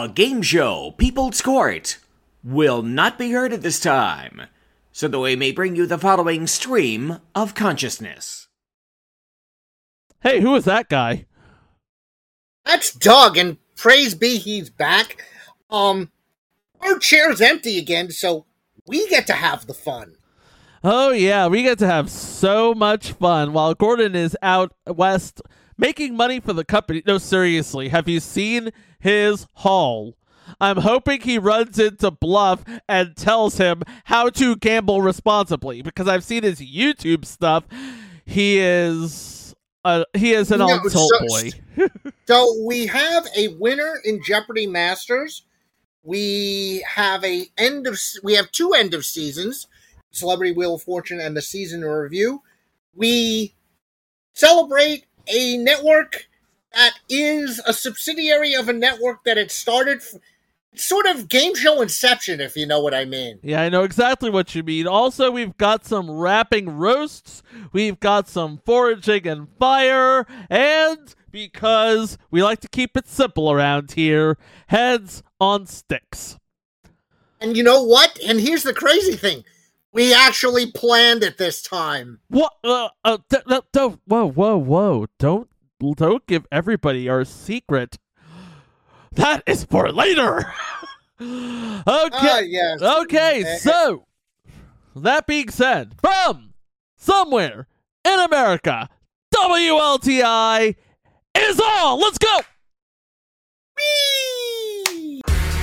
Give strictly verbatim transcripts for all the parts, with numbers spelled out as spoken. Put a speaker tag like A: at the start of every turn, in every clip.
A: The game show People's Court will not be heard at this time, so that we may bring you the following stream of consciousness.
B: Hey, who is that guy?
C: That's Doug, and praise be he's back. Um, our chair's empty again, so we get to have the fun.
B: Oh yeah, we get to have so much fun while Gordon is out west making money for the company. No, seriously, have you seen his haul? I'm hoping he runs into Bluff and tells him how to gamble responsibly, because I've seen his YouTube stuff. He is uh, he is an
C: No,
B: old tilt
C: so-
B: boy.
C: So we have a winner in Jeopardy Masters. We have a end of we have two end of seasons, Celebrity Wheel of Fortune and the Season in Review. We celebrate a network that is a subsidiary of a network that had started. It's sort of game show inception, if you know what I mean.
B: Yeah, I know exactly what you mean. Also, we've got some rapping roasts, we've got some foraging and fire, and because we like to keep it simple around here, heads on sticks.
C: And you know what? And here's the crazy thing. We actually planned it this time.
B: What? Uh, uh, d- d- don't, whoa, whoa, whoa. Don't, don't give everybody our secret. That is for later. okay.
C: Ah, yes.
B: Okay, so, that being said, from somewhere in America, W L T I is on. Let's go.
C: Whee!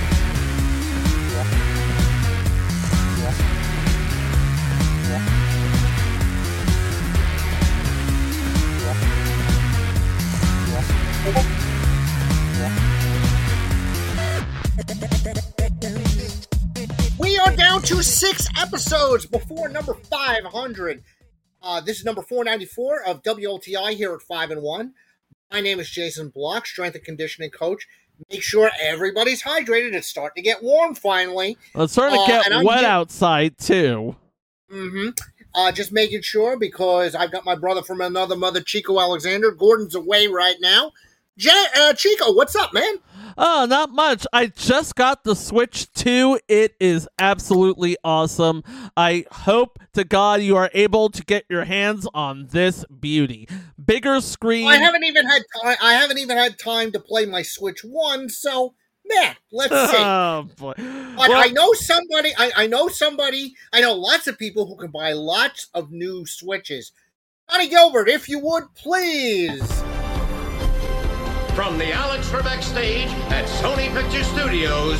C: We are down to six episodes before number five hundred. Uh, this is number four ninety-four of W L T I here at five and one. My name is Jason Block, strength and conditioning coach. Make sure everybody's hydrated. It's starting to get warm finally.
B: Well, it's starting
C: Uh,
B: to get
C: and I'm
B: wet
C: here-
B: outside, too.
C: Mm-hmm. Uh, just making sure, because I've got my brother from another mother, Chico Alexander. Gordon's away right now. Ja- uh, Chico, what's up, man?
B: Oh, not much. I just got the Switch two. It is absolutely awesome. I hope to God you are able to get your hands on this beauty. Bigger screen.
C: I haven't even had time. I haven't even had time to play my Switch One. So, man, let's see.
B: Oh, boy.
C: But
B: Well,
C: I know somebody. I, I know somebody. I know lots of people who can buy lots of new Switches. Johnny Gilbert, if you would, please.
D: From the Alex Trebek stage at Sony Picture Studios,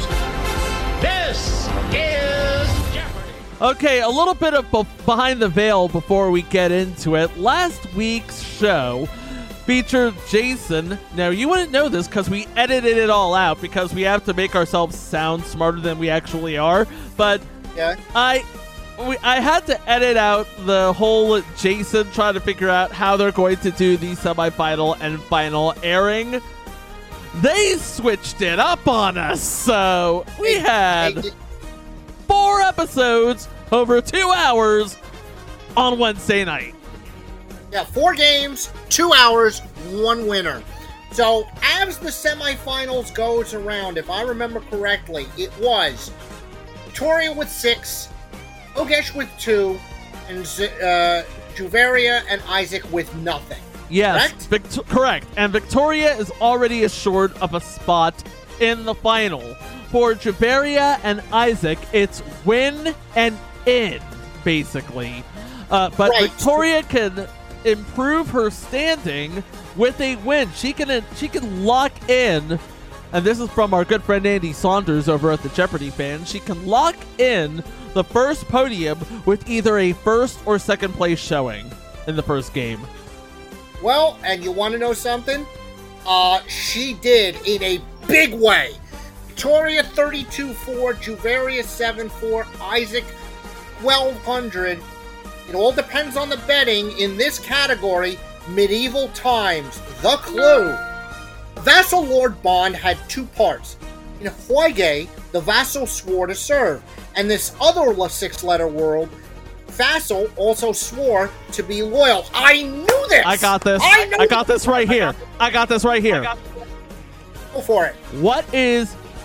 D: this is Jeopardy!
B: Okay, a little bit of be- behind the veil before we get into it. Last week's show featured Jason. Now, you wouldn't know this because we edited it all out because we have to make ourselves sound smarter than we actually are. But
C: Yeah.
B: I we, I had to edit out the whole Jason trying to figure out how they're going to do the semifinal and final airing. They switched it up on us, so we had
C: Hey,
B: four episodes over two hours on Wednesday night.
C: Yeah, four games, two hours, one winner. So, as the semifinals goes around, if I remember correctly, it was Victoria with six, Ogesh with two, and Z- uh, Juvaria and Isaac with nothing.
B: Yes,
C: Correct?
B: Vict- correct. And Victoria is already assured of a spot in the final. For Javaria and Isaac, it's win and in, basically. Uh, but
C: Right.
B: Victoria can improve her standing with a win. She can she can lock in, and this is from our good friend Andy Saunders over at the Jeopardy Fan. She can lock in the first podium with either a first or second place showing in the first game.
C: Well, and you want to know something? Uh, she did in a big way. Victoria thirty-two four, Juvaria seven four, Isaac twelve hundred. It all depends on the betting in this category. Medieval times. The clue. Vassal Lord Bond had two parts. In Huige, the vassal swore to serve. And this other six-letter word, vassal also swore to be loyal. I knew this!
B: I got this.
C: I, knew
B: I got this right here. I got this right here.
C: Go for it.
B: What is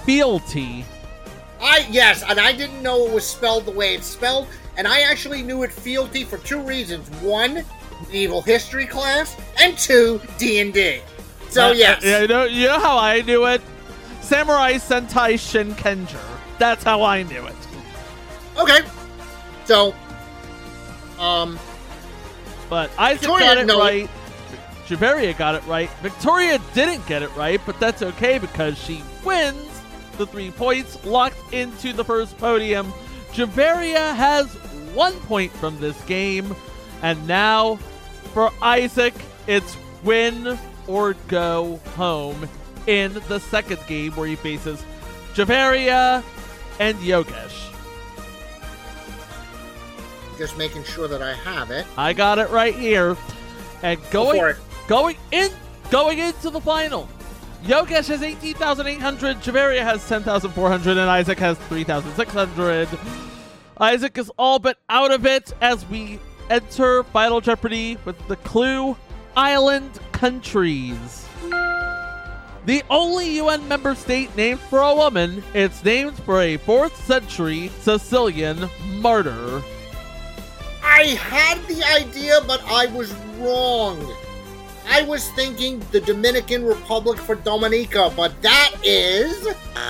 B: fealty.
C: I yes, and I didn't know it was spelled the way it's spelled, and I actually knew it fealty for two reasons: one, medieval history class, and two, D and D. So
B: Uh,
C: yes,
B: uh, you know, you know how I knew it? Samurai Sentai Shinkenger. That's how I knew it.
C: okay. So, um,
B: But Isaac
C: Victoria,
B: got it
C: no.
B: right. Javeria got it right. Victoria didn't get it right, but that's okay because she wins the three points, locked into the first podium. Javeria has one point from this game. And now, for Isaac, it's win or go home in the second game where he faces Javeria and Yogesh.
C: just making sure that I have it.
B: I got it right here. And
C: Go for
B: going
C: it.
B: going in going into the final. Yogesh has eighteen thousand eight hundred, Javeria has ten thousand four hundred, and Isaac has three thousand six hundred. Isaac is all but out of it as we enter Final Jeopardy with the clue Island Countries. The only U N member state named for a woman, it's named for a fourth century Sicilian martyr.
C: I had the idea, but I was wrong. I was thinking the Dominican Republic for Dominica, but that is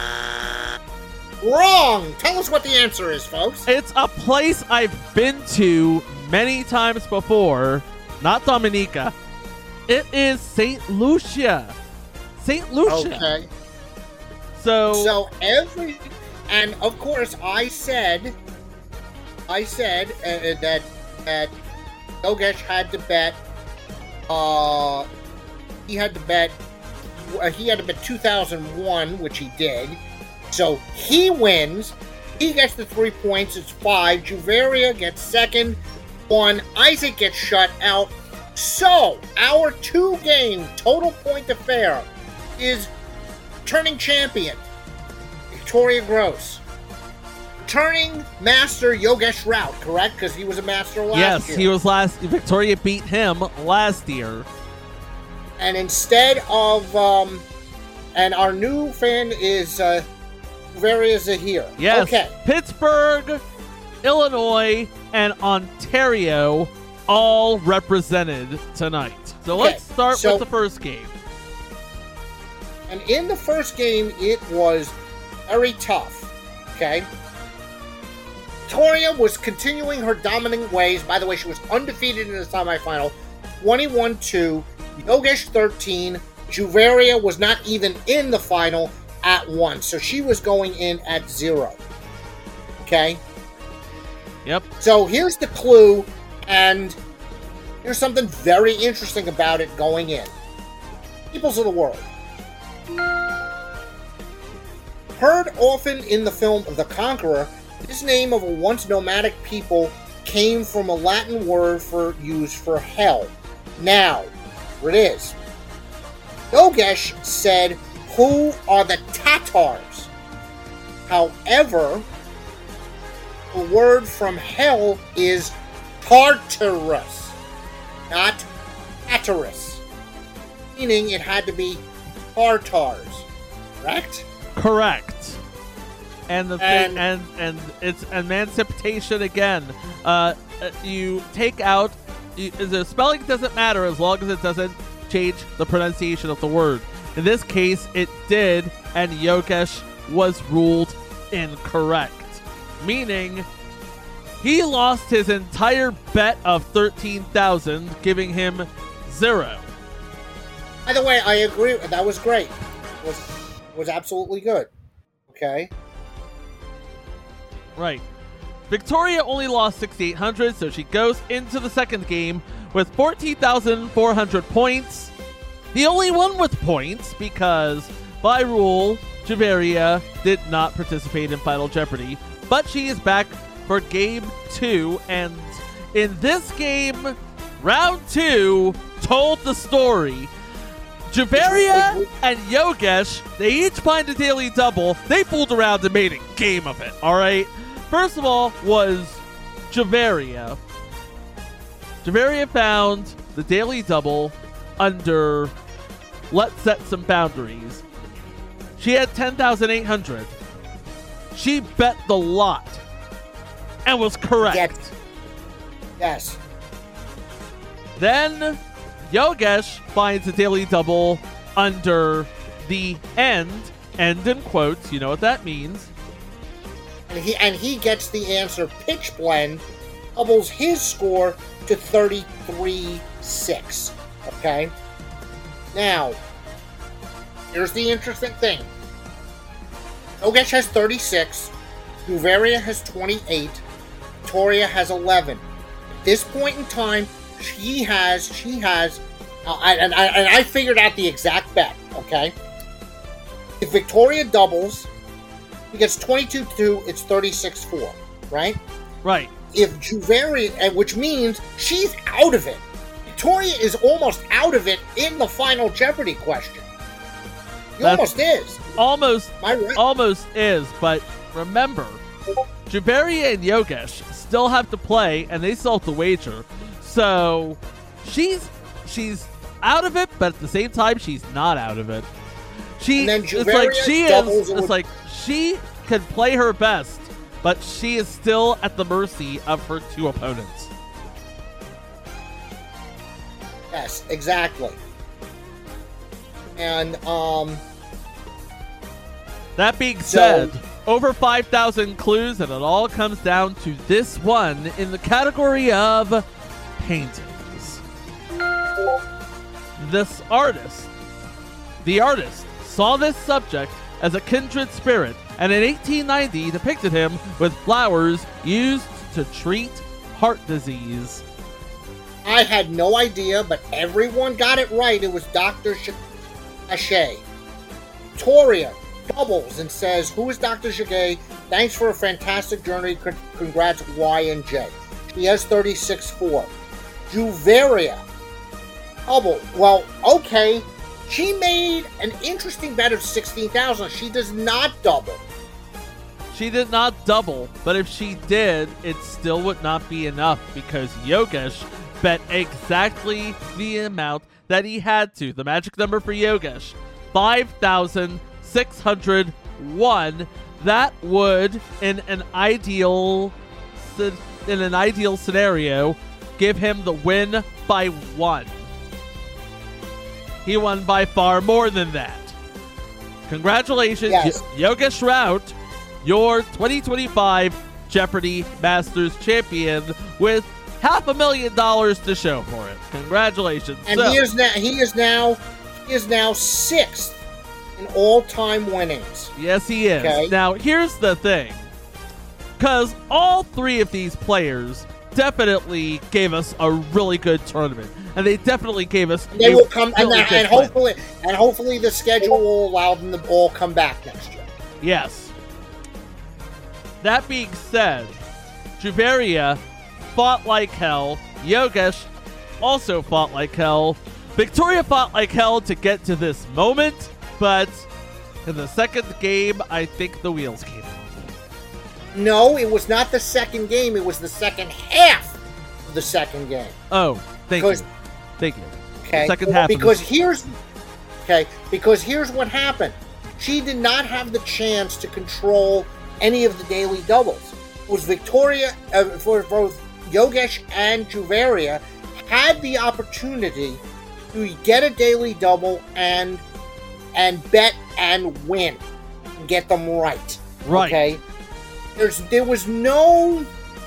C: wrong. Tell us what the answer is, folks.
B: It's a place I've been to many times before, not Dominica. It is Saint Lucia. Saint Lucia.
C: Okay.
B: So,
C: So every, and of course, I said, I said uh, that that Yogesh had to bet. Uh, he had to bet. Uh, he had to bet two thousand one, which he did. So he wins. He gets the three points. It's five. Juveria gets second. One. Isaac gets shut out. So our two-game total point affair is turning champion Victoria Gross, turning master Yogesh Rout, correct? Because he was a master last
B: yes,
C: year.
B: he was last. Victoria beat him last year.
C: And instead of, um, and our new fan is uh, Varia Zahir.
B: Yes,
C: Okay.
B: Pittsburgh, Illinois, and Ontario all represented tonight. So
C: Okay,
B: let's start
C: so-
B: with the first game.
C: And in the first game, it was very tough. Okay. Victoria was continuing her dominant ways. By the way, she was undefeated in the semifinal, twenty-one two. Yogesh thirteen. Juveria was not even in the final at one, so she was going in at zero. Okay.
B: Yep.
C: So here's the clue, and here's something very interesting about it going in. Peoples of the world. Heard often in the film The Conqueror, this name of a once nomadic people came from a Latin word for used for hell. Now, here it is. Yogesh said, "Who are the Tatars?" However, the word from hell is Tartarus, not Tartarus, meaning it had to be Tartars, correct?
B: Correct. And the
C: And-
B: thing, and and it's emancipation again. Uh, uh, you take out you, the spelling doesn't matter as long as it doesn't change the pronunciation of the word. In this case, it did, and Yogesh was ruled incorrect, meaning he lost his entire bet of thirteen thousand, giving him zero.
C: By the way, I agree. That was great. It was was absolutely good. Okay.
B: Right. Victoria only lost sixty-eight hundred, so she goes into the second game with fourteen thousand four hundred points. The only one with points because, by rule, Javeria did not participate in Final Jeopardy, but she is back for game two, and in this game, round two told the story. Javeria and Yogesh, they each find a daily double. They fooled around and made a game of it, all right? First of all was Javeria. Javeria found the daily double under Let's Set Some Boundaries. She had ten thousand eight hundred. She bet the lot and was correct.
C: Get- yes.
B: Then Yogesh finds a daily double under the end. End in quotes. You know what that means.
C: And he and he gets the answer. Pitch blend doubles his score to thirty-three six. Okay? Now, here's the interesting thing. Yogesh has thirty-six. Juveria has twenty-eight. Victoria has eleven. At this point in time, she has, she has, uh, and, I, and I figured out the exact bet, okay? If Victoria doubles, he gets twenty-two two, it's thirty-six four, right?
B: Right.
C: If Juveria, and which means she's out of it. Victoria is almost out of it in the final Jeopardy question. He
B: That's-
C: almost is.
B: Almost,
C: Am I right?
B: almost is, but remember, Juveria and Yogesh still have to play, and they still have to wager. So she's she's out of it, but at the same time, she's not out of it. She
C: And then
B: it's like
C: Juveria
B: she
C: doubles
B: is.
C: and
B: It's
C: would-
B: like she can play her best, but she is still at the mercy of her two opponents.
C: Yes, exactly. And, um,
B: That being
C: So-
B: said, over five thousand clues, and it all comes down to this one in the category of paintings. This artist, the artist, saw this subject as a kindred spirit, and in eighteen ninety depicted him with flowers used to treat heart disease.
C: I had no idea, but everyone got it right. It was Doctor Shagay. Victoria doubles and says, "Who is Doctor Shagay? Thanks for a fantastic journey. C- Congrats, Y and J." She has thirty-six four. Juveria double. Well, okay. She made an interesting bet of sixteen thousand. She does not double.
B: She did not double, but if she did, it still would not be enough because Yogesh bet exactly the amount that he had to. The magic number for Yogesh, five thousand six hundred one. That would, in an ideal, in an ideal scenario, give him the win by one. He won by far more than that. Congratulations,
C: Yes.
B: Y- Yogesh Rout, your twenty twenty-five Jeopardy Masters champion with half a million dollars to show for it. Congratulations.
C: And
B: So-
C: he is now he is now he is now sixth in all-time winnings.
B: Yes, he is.
C: Okay.
B: Now, here's the thing. Because all three of these players definitely gave us a really good tournament. And they definitely gave us
C: They
B: a
C: will come, and,
B: really
C: and,
B: good win.
C: hopefully, and hopefully, the schedule will allow them to all come back next year.
B: Yes. That being said, Juveria fought like hell. Yogesh also fought like hell. Victoria fought like hell to get to this moment, but in the second game, I think the wheels came off.
C: No, it was not the second game. It was the second half of the second game.
B: Oh, thank
C: Because-
B: you. Thank you.
C: Okay,
B: Second half of
C: because
B: this-
C: here's okay. Because here's what happened. She did not have the chance to control any of the daily doubles. It was Victoria uh, for both Yogesh and Juveria had the opportunity to get a daily double and and bet and win, and get them right.
B: Right.
C: Okay. There's there was no.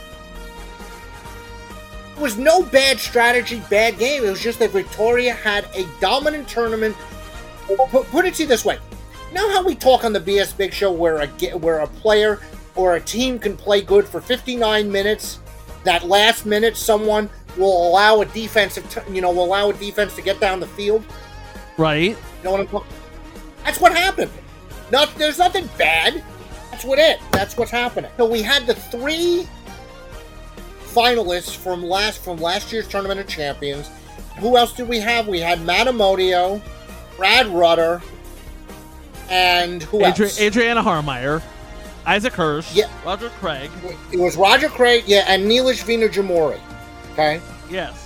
C: There was no bad strategy, bad game. It was just that Victoria had a dominant tournament. Put, put it to you this way: you know how we talk on the B S Big Show, where a ge- where a player or a team can play good for fifty-nine minutes. That last minute, someone will allow a defensive, t- you know, will allow a defense to get down the field.
B: Right?
C: You know what I'm talking? That's what happened. Not there's nothing bad. That's what it. That's what's happening. So we had the three finalists from last from last year's Tournament of Champions. Who else did we have? We had Matamodio, Brad Rutter, and who
B: Adri-
C: else?
B: Adriana Harmeyer, Isaac Hirsch,
C: Yeah.
B: Roger Craig.
C: It was Roger Craig, yeah, and Neelish Vina-Jamori. Okay,
B: Yes.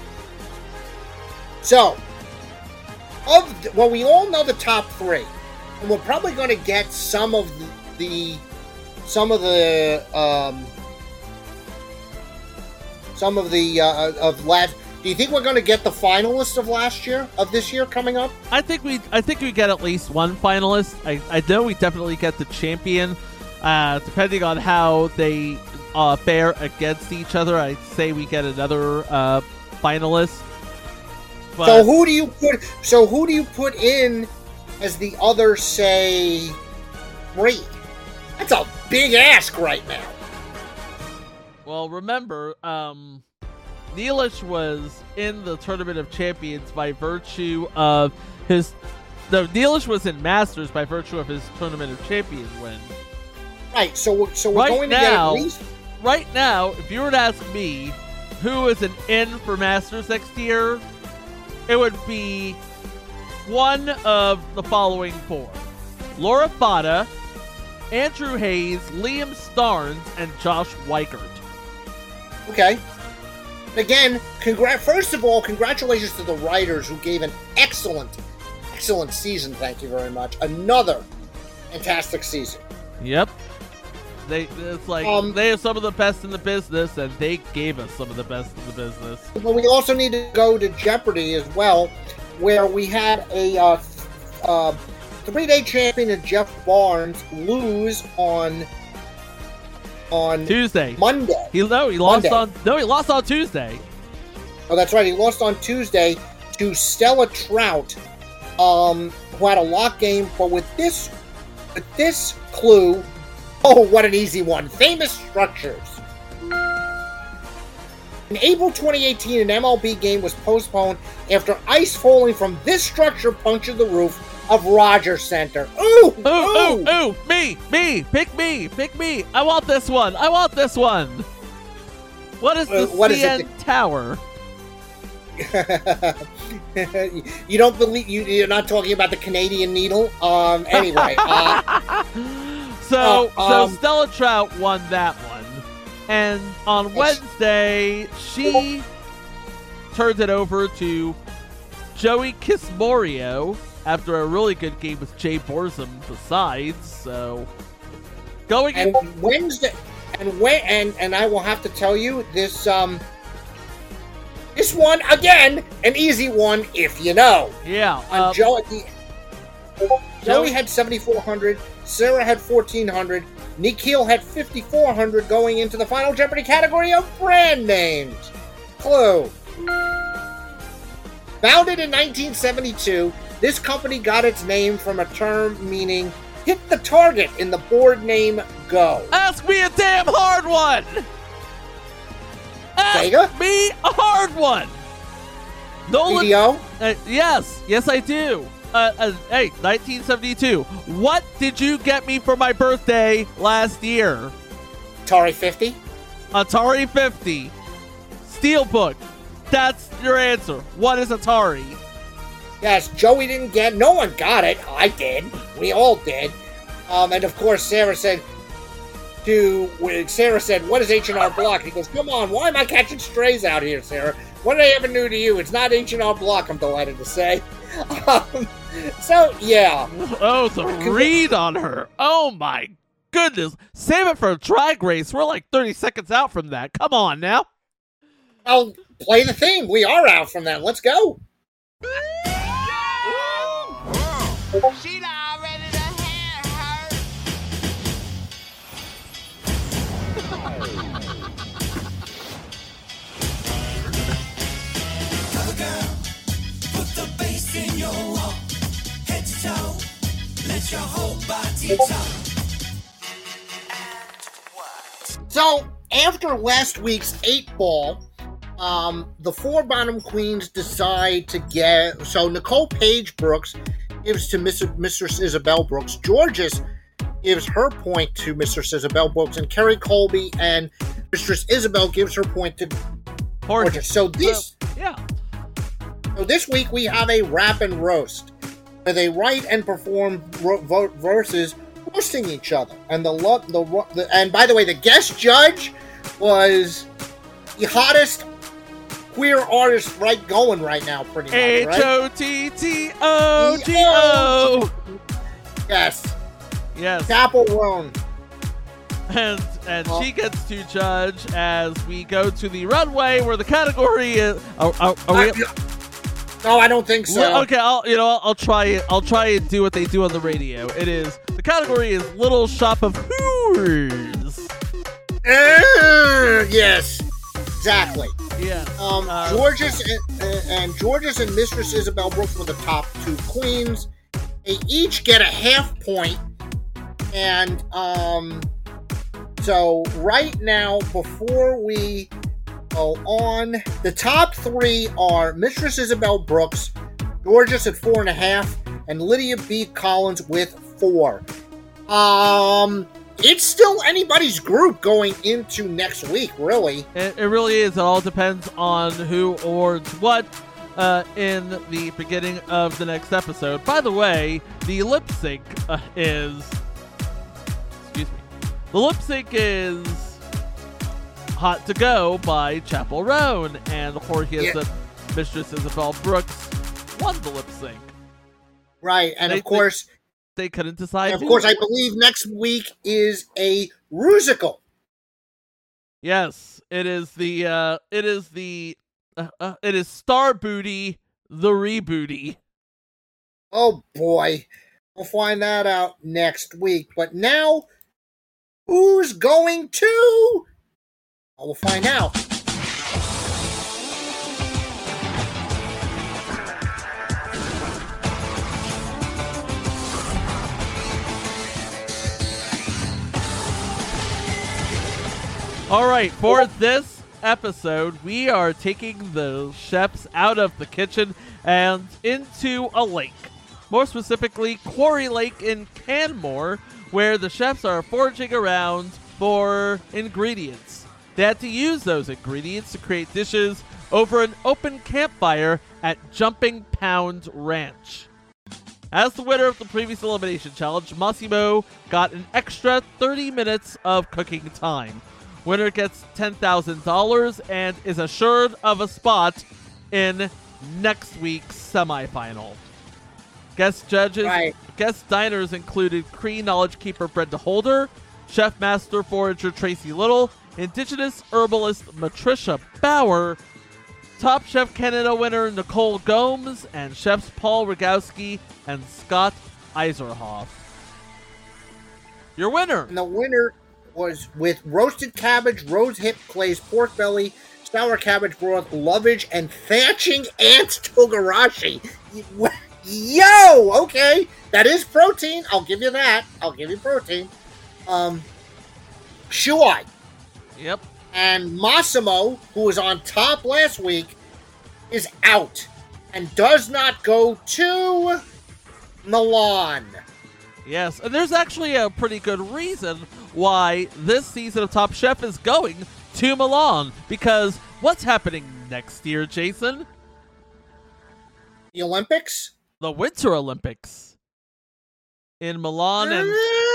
C: so of the, well, we all know the top three. And we're probably going to get some of the, the some of the um, some of the uh, of last. Do you think we're going to get the finalists of last year, of this year coming up?
B: I think we I think we get at least one finalist. I, I know we definitely get the champion. Uh, depending on how they uh, fare against each other, I'd say we get another uh, finalist. But
C: so who do you put? So who do you put in as the other, say, three? That's a big ask right now.
B: Well, remember, um, Neelish was in the Tournament of Champions by virtue of his... No, Neelish was in Masters by virtue of his Tournament of Champions win.
C: Right, so we're, so we're
B: right
C: going
B: now,
C: to get at least...
B: Right now, if you were to ask me who is an in for Masters next year, it would be one of the following four. Laura Fata, Andrew Hayes, Liam Starnes, and Josh Weichert.
C: Okay. Again, congr- first of all, congratulations to the writers who gave an excellent, excellent season. Thank you very much. Another fantastic season.
B: Yep. They it's like
C: Um,
B: they are some of the best in the business, and they gave us some of the best in the business.
C: But we also need to go to Jeopardy as well, where we had a uh, uh, three-day champion, Jeff Barnes, lose on on
B: Tuesday.
C: Monday.
B: He no, he lost
C: Monday.
B: on no, he lost on Tuesday.
C: Oh, that's right. He lost on Tuesday to Stella Trout, um, who had a lock game. But with this, with this clue, oh, what an easy one! Famous structures. In April twenty eighteen, an M L B game was postponed after ice falling from this structure punctured the roof of Rogers Center. Ooh,
B: Ooh, ooh, ooh, me, me, pick me, pick me. I want this one. I want this one. What is the
C: Uh, what is
B: C N
C: it?
B: Tower?
C: You don't believe you, you're not talking about the Canadian Needle. Um. Anyway. Uh,
B: So,
C: Uh, um,
B: so Stella Trout won that one, and on Wednesday she turned it over to Joey Kismorio after a really good game with Jay Borzum. Besides, so going
C: and
B: in,
C: Wednesday, and when and and I will have to tell you this. Um. This one again, an easy one if you know.
B: yeah,
C: On
B: uh,
C: Joe, the, Joey
B: Joey-
C: had seventy-four hundred, Sarah had fourteen hundred, Nikhil had fifty-four hundred going into the Final Jeopardy category of brand names. Clue. Founded in nineteen seventy-two, this company got its name from a term meaning hit the target in the board name Go.
B: ask me a damn hard one. Ask
C: Sega?
B: me a hard one. Nolan.
C: B D O?
B: Uh, yes, yes, I do. Uh, uh, hey, nineteen seventy-two. What did you get me for my birthday last year?
C: Atari fifty?
B: Atari fifty. Steelbook. That's your answer. What is Atari?
C: Yes, Joey didn't get. No one got it. I did. We all did. Um, and of course, Sarah said to when Sarah said, "What is H and R Block?" He goes, "Come on, why am I catching strays out here, Sarah? What did I ever do to you? It's not H and R Block." I'm delighted to say. Um, so yeah,
B: Oh, the read on her. Oh my goodness. Save it for a drag race. We're like thirty seconds out from that. Come on now.
C: I'll play the theme. We are out from that. Let's go.
E: She already the hand hurt.
F: Put the bass in your walk, head to toe, let your whole body talk.
C: So after last week's eight ball, um, the four bottom queens decide to get. So Nicole Page Brooks gives to Miss Mistress Isabel Brooks. Georges gives her point to Mistress Isabel Brooks, and Kerry Colby and Mistress Isabel gives her point to Georges. So this,
B: Yeah.
C: so this week we have a rap and roast, where they write and perform ro- vo- verses roasting each other. And the, lo- the ro- the and by the way, the guest judge was the hottest queer artist right going right now, pretty much,
B: H
C: right?
B: O T T O G O.
C: Yes.
B: Yes.
C: Chapel Roan.
B: And and
C: Oh.
B: she gets to judge as we go to the runway where the category is. Are, are, are we?
C: I- no, I don't think so.
B: Well, okay, I'll you know I'll, I'll try it. I'll try and do what they do on the radio. It is the category is Little Shop of Horrors.
C: Uh, yes, exactly.
B: Yeah.
C: Um,
B: Uh,
C: Georges and, uh, and Georges and Mistress Isabel Brooks were the top two queens. They each get a half point, and um, so right now, before we go on, the top three are Mistress Isabel Brooks, Georges at four and a half, and Lydia B. Collins with four. Um, it's still anybody's group going into next week, really.
B: It, it really is. It all depends on who awards what uh, in the beginning of the next episode. By the way, the lip sync uh, is. Excuse me. The lip sync is Hot to Go by Chapel Roan, and Jorge
C: Yeah.
B: the Mistress Isabel Brooks won the lip sync.
C: Right, and
B: They-
C: of course,
B: They couldn't decide.
C: and of
B: who.
C: course, I believe next week is a Rusical.
B: Yes, it is the. Uh, it is the. Uh, uh, it is Star Booty, the rebooty.
C: Oh boy, we'll find that out next week. But now, who's going to? Well, we'll find out.
B: All right, for this episode, we are taking the chefs out of the kitchen and into a lake. More specifically, Quarry Lake in Canmore, where the chefs are foraging around for ingredients. They had to use those ingredients to create dishes over an open campfire at Jumping Pound Ranch. As the winner of the previous elimination challenge, Massimo got an extra thirty minutes of cooking time. Winner gets ten thousand dollars and is assured of a spot in next week's semifinal. Guest judges,
C: Right.
B: guest diners included Cree Knowledge Keeper Brenda Holder, Chef Master Forager Tracy Little, Indigenous Herbalist Matricia Bauer, Top Chef Canada winner Nicole Gomes, and Chefs Paul Rogowski and Scott Eiserhoff. Your winner!
C: And the winner was with roasted cabbage, rose hip glaze pork belly, sour cabbage broth, lovage, and thatching ants togarashi. Yo, okay, that is protein. I'll give you that. I'll give you protein. Um, Shuai
B: Yep.
C: and Massimo, who was on top last week, is out and does not go to Milan.
B: Yes, and there's actually a pretty good reason why this season of Top Chef is going to Milan. Because what's happening next year, Jason?
C: The Olympics?
B: The Winter Olympics. In Milan and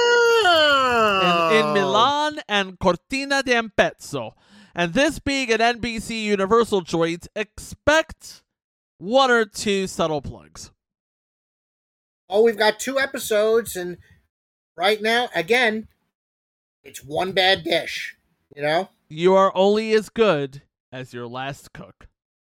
C: Oh.
B: in, in Milan and Cortina d'Ampezzo. And this being an N B C Universal joint, expect one or two subtle plugs.
C: Oh, we've got two episodes, and right now, again, it's one bad dish. You know?
B: You are only as good as your last cook.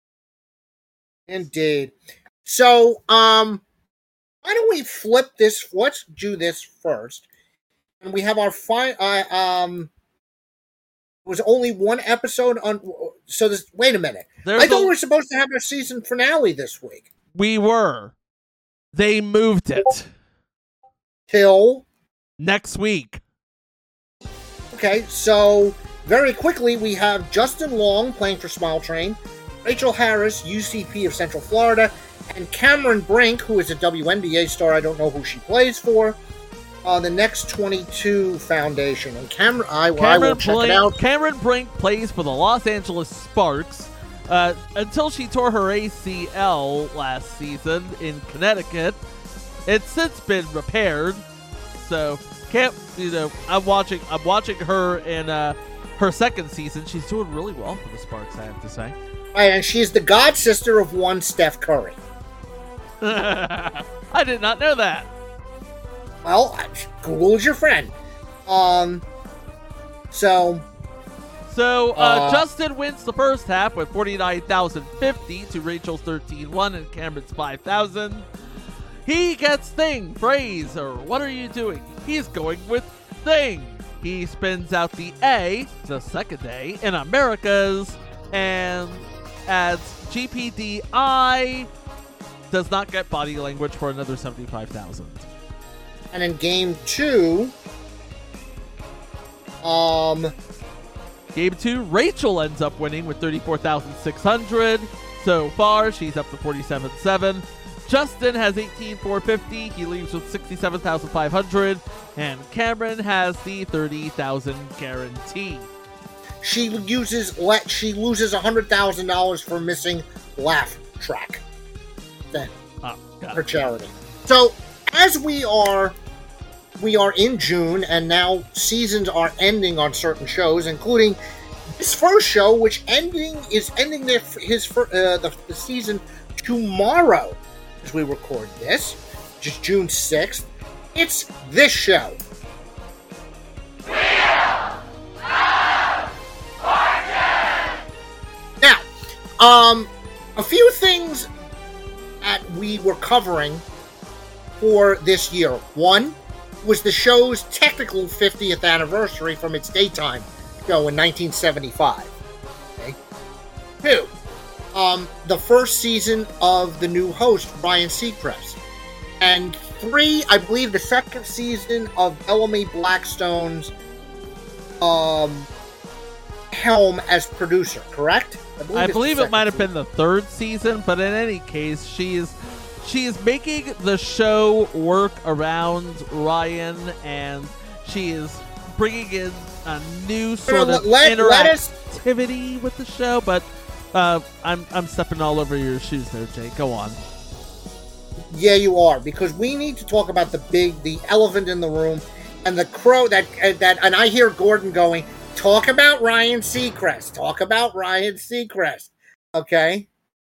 C: Indeed. So, um, why don't we flip this? Let's do this first. And we have our fine. Uh, um, it was only one episode on. So this. Wait a minute.
B: There's
C: I thought
B: a-
C: we were supposed to have our season finale this week.
B: We were. They moved it.
C: Till
B: Next week.
C: okay. So very quickly, we have Justin Long playing for Smile Train, Rachel Harris, U C P of Central Florida, and Cameron Brink, who is a W N B A star. I don't know who she plays for. Uh, the Next twenty-two Foundation. And Cameron, I, well, I will
B: Cameron
C: check
B: Brink,
C: it out.
B: Cameron Brink plays for the Los Angeles Sparks uh, until she tore her A C L last season in Connecticut. It's since been repaired, so can't you know? I'm watching. I'm watching her in uh, her second season. She's doing really well for the Sparks, I have to say.
C: Right, and she's the god sister of one Steph Curry.
B: I did not know that.
C: Well, Google is your friend. Um, so...
B: So, uh,
C: Uh,
B: Justin wins the first half with forty-nine thousand fifty to Rachel's thirteen one and Cameron's five thousand. He gets Thing, phrase, or what are you doing? He's going with Thing. He spins out the A, the second A, in Americas, and adds G P D I, does not get body language for another seventy-five thousand.
C: And in game two, um,
B: Game two, Rachel ends up winning with thirty-four thousand six hundred. So far, she's up to forty-seven seven. Justin has eighteen thousand four hundred fifty. He leaves with sixty-seven thousand five hundred. And Cameron has the thirty thousand guarantee.
C: she uses let she loses a hundred thousand dollars for missing laugh track. Then
B: Oh, got
C: for
B: it.
C: charity. So as we are we are in June, and now seasons are ending on certain shows, including this first show, which ending is ending their, his fir- uh, the, the season tomorrow as we record this, which is June sixth. It's this show. Now, um, a few things that we were covering for this year. One was the show's technical fiftieth anniversary from its daytime show in nineteen seventy-five. Okay. Two, um, the first season of the new host, Ryan Seacrest. And three, I believe the second season of Bellamy Blackstone's um, helm as producer, correct?
B: I
C: it's
B: believe
C: the
B: it might have
C: second
B: been the third season, but in any case, she is she is making the show work around Ryan, and she is bringing in a new sort
C: let-
B: of
C: let- let us-
B: interactivity with the show. But uh, I'm I'm stepping all over your shoes there, Jake. Go on.
C: Yeah, you are, because we need to talk about the big, the elephant in the room, and the crow that uh, that. And I hear Gordon going, "Talk about Ryan Seacrest. Talk about Ryan Seacrest." Okay,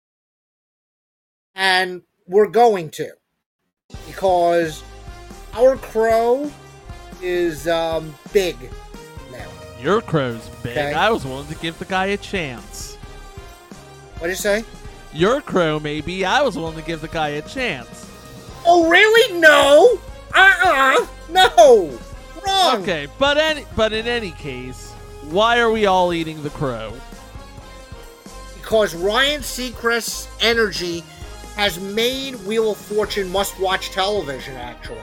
C: and we're going to, because our crow is um, big now.
B: Your crow's big.
C: Okay.
B: I was willing to give the guy a chance.
C: What did you say?
B: Your crow, maybe. I was willing to give the guy a chance.
C: Oh, really? No. Uh-uh. No. Wrong.
B: Okay, but any, but in any case, why are we all eating the crow?
C: Because Ryan Seacrest's energy has made Wheel of Fortune must-watch television, actually.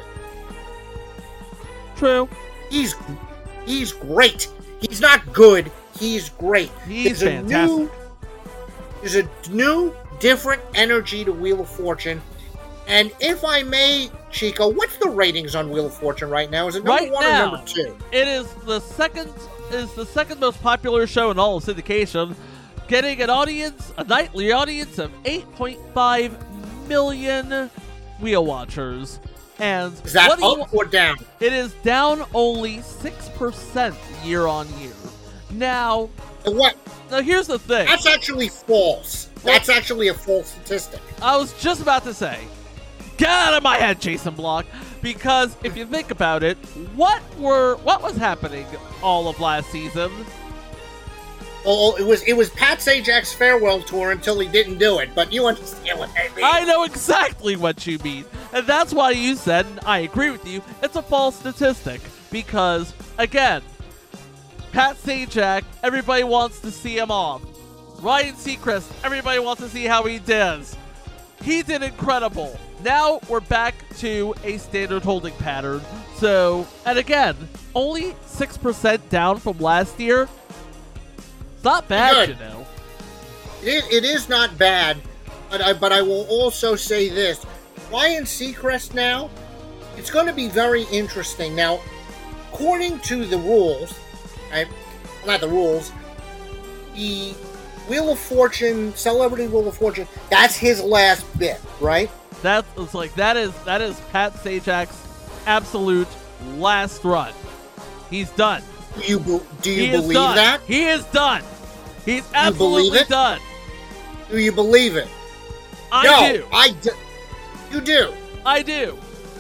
B: True.
C: He's he's great. He's not good. He's great.
B: He's
C: There's a
B: fantastic.
C: new, there's a new, different energy to Wheel of Fortune. And if I may, Chico, what's the ratings on Wheel of Fortune right now? Is it number
B: Right
C: one
B: now,
C: or number two?
B: It is the second is the second most popular show in all of syndication, getting an audience, a nightly audience of eight point five million wheel watchers. And
C: Is that
B: what do you
C: up or down?
B: It is down only six percent year on year. Now,
C: And what?
B: now here's the thing.
C: That's actually false. That's actually a false statistic.
B: I was just about to say, get out of my head, Jason Block, because if you think about it, what were what was happening all of last season?
C: Well, it was it was Pat Sajak's farewell tour until he didn't do it. But you understand what I mean?
B: I know exactly what you mean, and that's why you said, and I agree with you, it's a false statistic, because, again, Pat Sajak, everybody wants to see him off. Ryan Seacrest, everybody wants to see how he does. He did incredible. Now we're back to a standard holding pattern. So, and again, only six percent down from last year. It's not bad,
C: Good.
B: you know.
C: It, it is not bad, but I but I will also say this: Ryan Seacrest now, it's going to be very interesting. Now, according to the rules, right, not the rules, the Wheel of Fortune, Celebrity Wheel of Fortune, that's his last bit, right?
B: That's it's like that is that is Pat Sajak's absolute last run. He's done.
C: Do you be- do you
B: he is
C: believe
B: done.
C: that?
B: He is done. He's
C: believe
B: absolutely
C: it?
B: done.
C: Do you believe it?
B: I
C: no,
B: do.
C: I do. You do.
B: I do.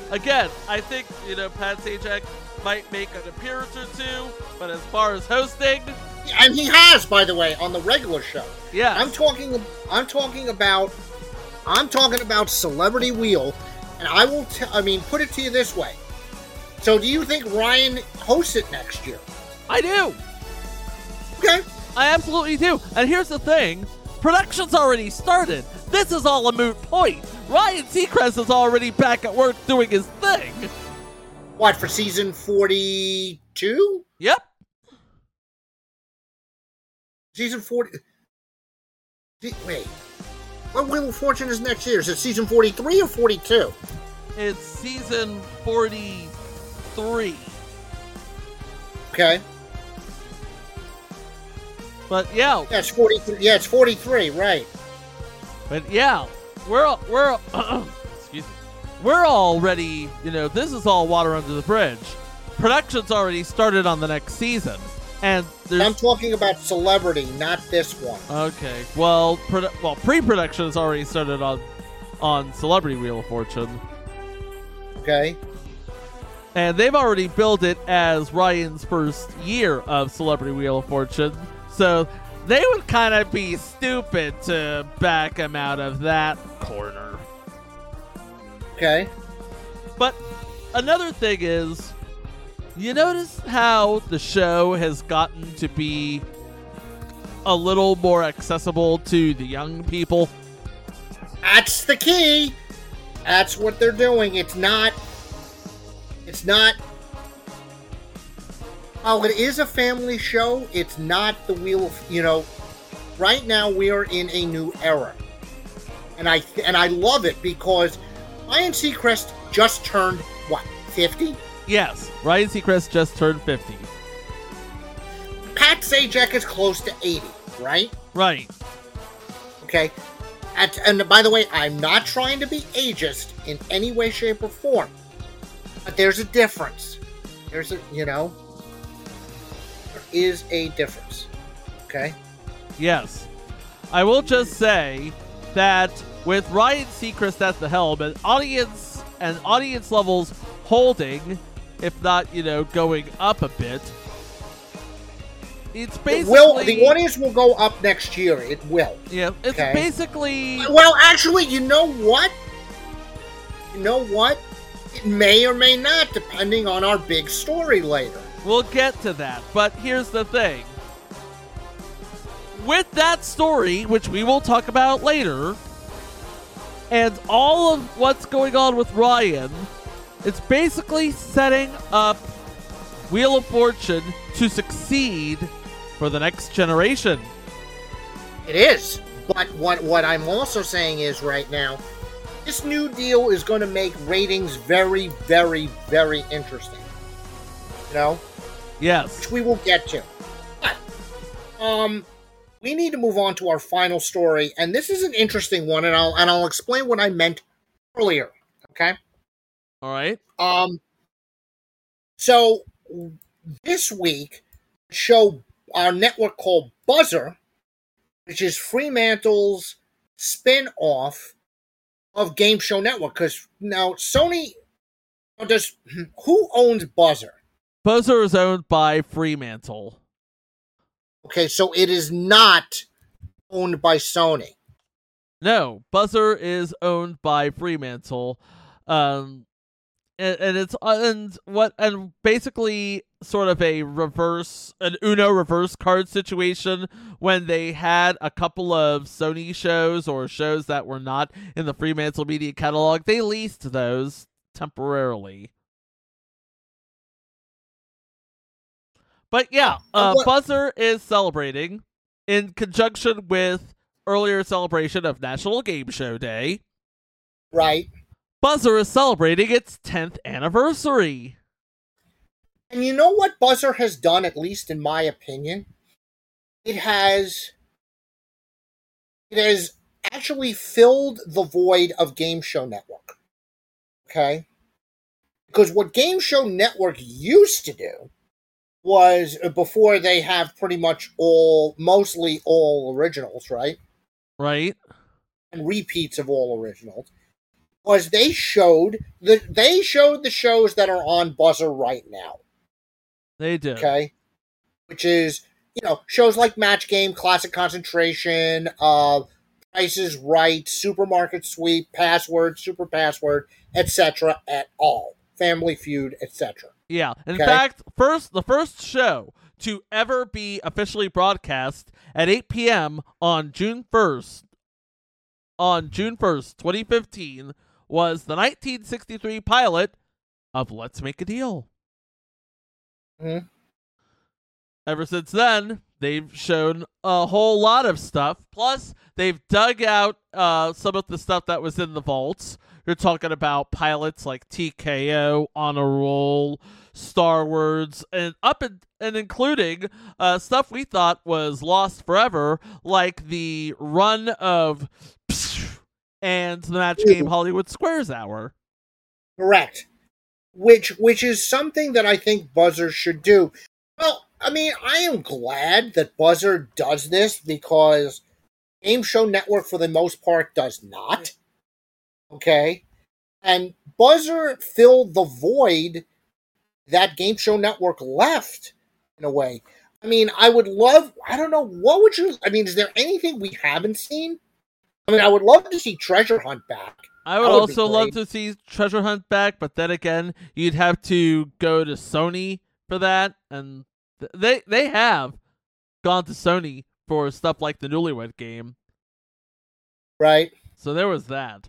B: again, I think, you know, Pat Sajak might make an appearance or two, but as far as hosting,
C: And he has, by the way, on the regular show.
B: yeah.
C: I'm talking. I'm talking about. I'm talking about Celebrity Wheel, and I will. T- I mean, put it to you this way. So, do you think Ryan hosts it next year?
B: I do.
C: Okay.
B: I absolutely do. And here's the thing. Production's already started. This is all a moot point. Ryan Seacrest is already back at work doing his thing.
C: What, for season forty-two?
B: Yep.
C: Season forty. Di- Wait. What Wheel of Fortune is next year? Is it season forty-three or forty-two?
B: It's season forty-three.
C: Okay.
B: But yeah,
C: Yeah, it's forty-three. Yeah, it's forty-three, right.
B: but yeah, we're we're excuse me. We're already, you know, this is all water under the bridge. Production's already started on the next season. And there's
C: I'm talking about Celebrity, not this one.
B: Okay. Well, produ- well, pre-production has already started on on Celebrity Wheel of Fortune.
C: Okay.
B: And they've already billed it as Ryan's first year of Celebrity Wheel of Fortune. So they would kind of be stupid to back him out of that corner.
C: Okay.
B: But another thing is, you notice how the show has gotten to be a little more accessible to the young people?
C: That's the key. That's what they're doing. It's not. It's not. Oh, it is a family show. It's not the Wheel of, you know. Right now we are in a new era, and I and I love it because Ryan Seacrest just turned what, fifty?
B: Yes, Ryan Seacrest just turned fifty.
C: Pat Sajak is close to eighty, right?
B: Right.
C: Okay. At, and by the way, I'm not trying to be ageist in any way, shape, or form. But there's a difference. There's a, you know, there is a difference. Okay?
B: Yes. I will just say that with Ryan Seacrest at the helm and audience and audience levels holding, if not, you know, going up a bit, it's
C: It
B: basically
C: will, the audience will go up next year. It will.
B: Yeah, it's
C: Okay.
B: basically
C: Well, actually, you know what? You know what? It may or may not, depending on our big story later.
B: we'll get to that. But here's the thing. With that story, which we will talk about later, and all of what's going on with Ryan, it's basically setting up Wheel of Fortune to succeed for the next generation.
C: It is. But what, what I'm also saying is right now, this new deal is going to make ratings very, very, very interesting. You know?
B: Yes.
C: Which we will get to. But, um, we need to move on to our final story, and this is an interesting one, and I'll and I'll explain what I meant earlier. Okay?
B: All right.
C: Um, so this week, a show, our network called Buzzer, which is Fremantle's spin-off of Game Show Network. Because now Sony does. Who owns Buzzer?
B: Buzzer is owned by Fremantle.
C: Okay, so it is not owned by Sony.
B: No, Buzzer is owned by Fremantle. Um, and, and it's uh, and what and basically sort of a reverse an Uno reverse card situation when they had a couple of Sony shows or shows that were not in the Fremantle media catalog. They leased those temporarily. But yeah, uh,
C: what-
B: Buzzer is celebrating in conjunction with earlier celebration of National Game Show Day.
C: Right.
B: Buzzer is celebrating its tenth anniversary.
C: And you know what Buzzer has done, at least in my opinion? It has it has actually filled the void of Game Show Network. Okay? Because what Game Show Network used to do was, uh, before they have pretty much all, mostly all originals, right?
B: Right?
C: And repeats of all originals. was they showed the they showed the shows that are on Buzzer right now.
B: They do.
C: Okay, which is you know shows like Match Game, Classic Concentration, uh, Price is Right, Supermarket Sweep, Password, Super Password, et cetera. At all, Family Feud, et cetera.
B: Yeah. In
C: Okay.
B: fact, first the first show to ever be officially broadcast at eight p.m. on June first, on June first, twenty fifteen, was the nineteen sixty-three pilot of Let's Make a Deal.
C: Mhm.
B: Ever since then, they've shown a whole lot of stuff. Plus, they've dug out uh, some of the stuff that was in the vaults. You're talking about pilots like T K O, On a Roll, Star Wars, and up and, and including uh, stuff we thought was lost forever, like the run of and the Match Game Hollywood Squares Hour.
C: Correct. Which which is something that I think Buzzer should do. Well, I mean, I am glad that Buzzer does this because Game Show Network, for the most part, does not. Okay? And Buzzer filled the void that Game Show Network left, in a way. I mean, I would love, I don't know, what would you, I mean, is there anything we haven't seen? I mean, I would love to see Treasure Hunt back.
B: I would,
C: That would be
B: also love
C: great.
B: to see Treasure Hunt back, but then again, you'd have to go to Sony for that, and th- they they have gone to Sony for stuff like the Newlywed Game,
C: Right?
B: so there was that.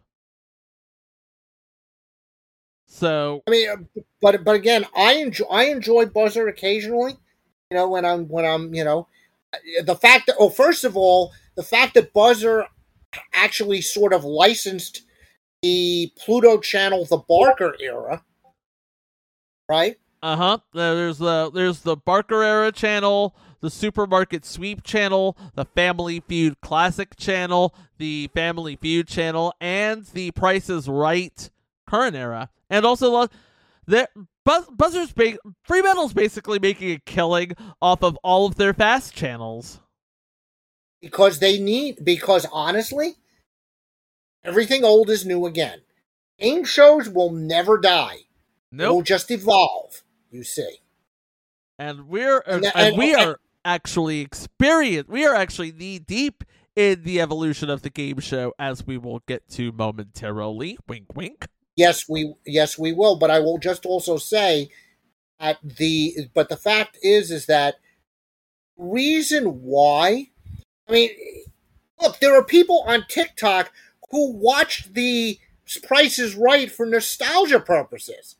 B: So
C: I mean, uh, but but again, I enjoy I enjoy Buzzer occasionally. You know, when I'm when I'm you know, the fact that oh, first of all, the fact that Buzzer actually sort of licensed the Pluto channel, the Barker era, right?
B: uh huh, there's the there's the Barker Era channel, the Supermarket Sweep channel, the Family Feud Classic channel, the Family Feud channel, and the Price is Right current era, and also lo- there Buzz, Buzzer's ba- Freemetal's basically making a killing off of all of their fast channels.
C: Because they need because honestly, everything old is new again. Game shows will never die. They will
B: Nope,
C: just evolve. You see.
B: and we're
C: And
B: and,
C: that- and-
B: we
C: and-
B: are actually experienced. We are actually knee deep in the evolution of the game show, as we will get to momentarily. Wink, wink.
C: Yes, we yes we will, but I will just also say that the but the fact is is that reason why I mean look, there are people on TikTok who watch the Price is Right for nostalgia purposes.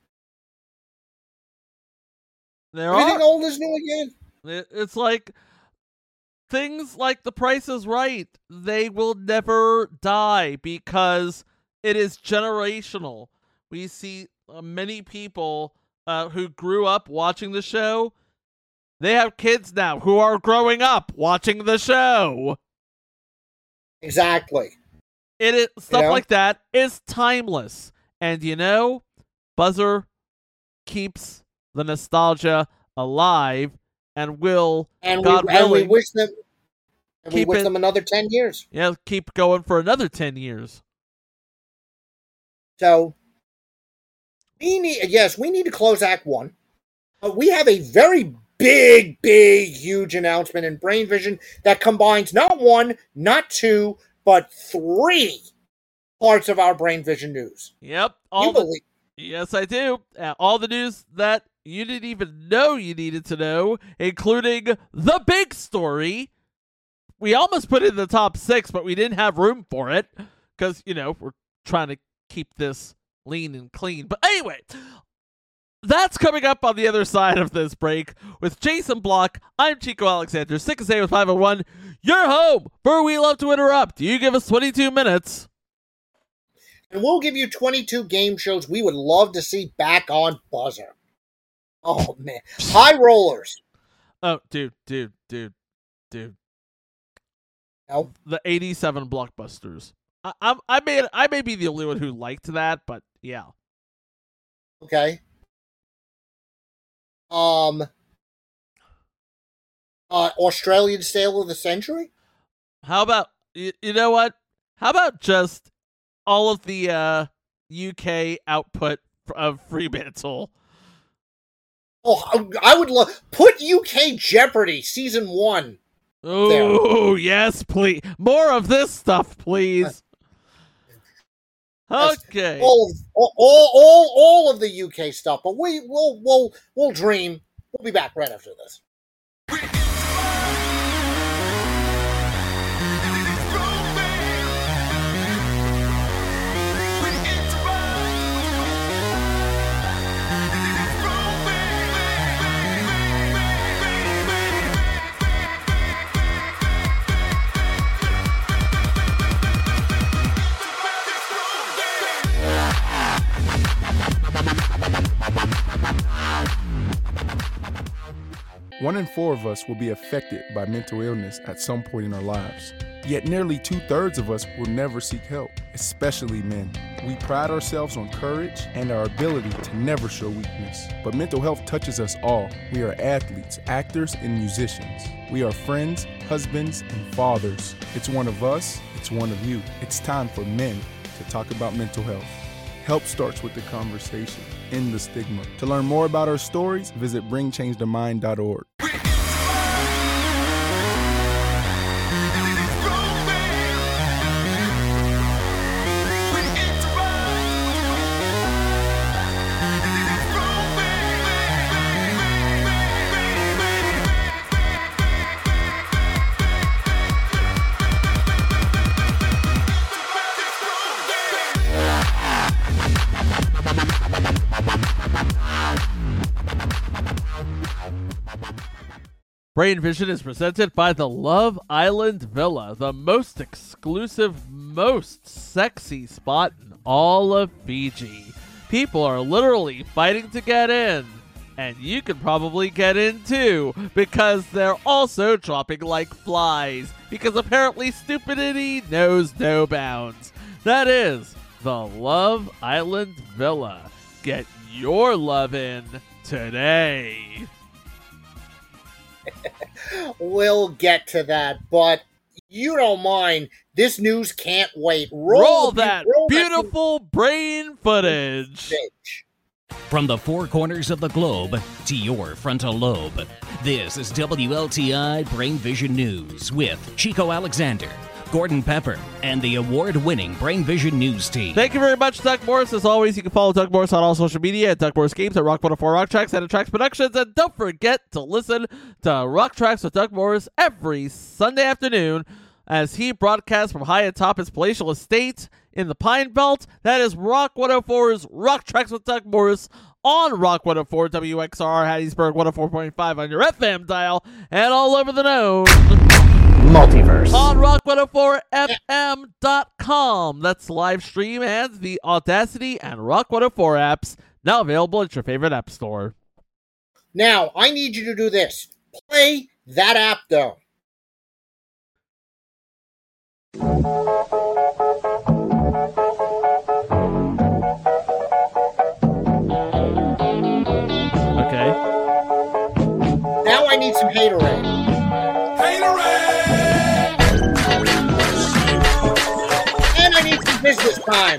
B: There
C: Everything
B: are.
C: old is new again.
B: It- It's like things like The Price is Right. They will never die because it is generational. We see uh, many people uh, who grew up watching the show. They have kids now who are growing up watching the show.
C: Exactly.
B: It is stuff
C: know?
B: like that is timeless, and you know, Buzzer keeps the nostalgia alive and will,
C: And
B: God
C: we and we
B: willing,
C: wish them and we
B: keep
C: wish
B: it-
C: them another ten years.
B: yeah, keep going for another ten years.
C: So we need yes, we need to close Act One. But we have a very big, big, huge announcement in Brain Vision that combines not one, not two, but three parts of our Brain Vision news.
B: Yep, all
C: You
B: the,
C: believe
B: yes, I do. Uh, all the news that you didn't even know you needed to know, including the big story. We almost put it in the top six, but we didn't have room for it because, you know, we're trying to keep this lean and clean. But anyway, that's coming up on the other side of this break with Jason Block. I'm Chico Alexander, Sick and Say with five oh one. You're home for We Love to Interrupt. You give us twenty-two minutes.
C: and we'll give you twenty-two game shows we would love to see back on Buzzer. Oh man. High rollers.
B: Oh, dude, dude, dude, dude.
C: No.
B: The eighty-seven blockbusters. I, I'm, I may, I may be the only one who liked that, but yeah.
C: Okay. Um uh Australian Sale of the Century?
B: How about you, you know what? How about just all of the uh U K output of Fremantle.
C: Oh, I would love put U K Jeopardy season one.
B: Oh yes, please. More of this stuff, please. Okay.
C: All of all, all all all of the U K stuff, but we will we'll we'll dream. We'll be back right after this.
G: One in four of us will be affected by mental illness at some point in our lives. Yet nearly two-thirds of us will never seek help, especially men. We pride ourselves on courage and our ability to never show weakness. But mental health touches us all. We are athletes, actors, and musicians. We are friends, husbands, and fathers. It's one of us, it's one of you. It's time for men to talk about mental health. Help starts with the conversation. End the stigma. To learn more about our stories, visit bring change to mind dot org.
B: Brain Vision is presented by the Love Island Villa, the most exclusive, most sexy spot in all of Fiji. People are literally fighting to get in, and you can probably get in too, because they're also dropping like flies, because apparently stupidity knows no bounds. That is the Love Island Villa. Get your love in today.
C: We'll get to that, but you don't mind. This news can't wait.
B: Roll,
C: Roll
B: that
C: roll
B: beautiful
C: that
B: brain footage.
C: footage.
H: From the four corners of the globe to your frontal lobe, this is W L T I Brain Vision News with Chico Alexander, Gordon Pepper, and the award-winning Brain Vision News team.
B: Thank you very much, Doug Morris. As always, you can follow Doug Morris on all social media at Doug Morris Games, at Rock one oh four Rock Tracks, and at Tracks Productions. And don't forget to listen to Rock Tracks with Doug Morris every Sunday afternoon as he broadcasts from high atop his palatial estate in the Pine Belt. That is Rock one oh four's Rock Tracks with Doug Morris on Rock one oh four, W X R Hattiesburg one oh four point five on your F M dial, and all over the known
A: Multiverse.
B: on rock one oh four F M dot com. That's live stream and the Audacity and Rock one oh four apps, now available at your favorite app store.
C: Now, I need you to do this. Play that app, though.
B: Okay.
C: Now I need some haterade. And I need some business time.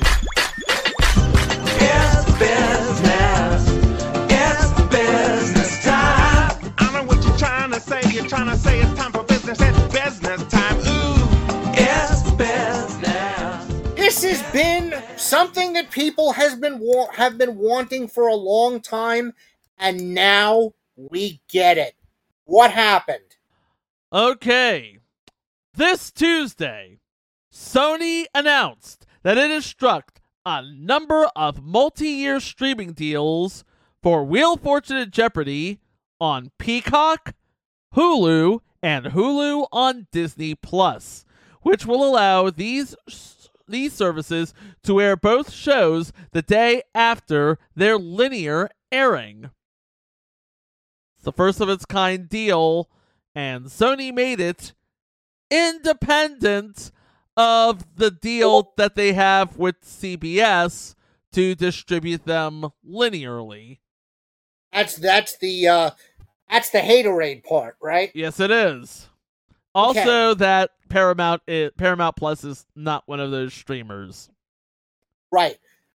F: It's business. It's business time.
E: I know what you're trying to say. You're trying to say it's time for business. It's business time. Ooh.
F: It's business.
C: This has been something that people has been wa- have been wanting for a long time, and now we get it. What happened?
B: Okay. This Tuesday, Sony announced that it has struck a number of multi-year streaming deals for Wheel of Fortune and Jeopardy on Peacock, Hulu, and Hulu on Disney Plus, which will allow these these services to air both shows the day after their linear airing. It's the first of its kind deal, and Sony made it independent of the deal that they have with C B S to distribute them linearly.
C: That's that's the uh, that's the haterade part, right?
B: Yes, it is. Also, that Paramount i- Paramount Plus is not one of those streamers.
C: Right.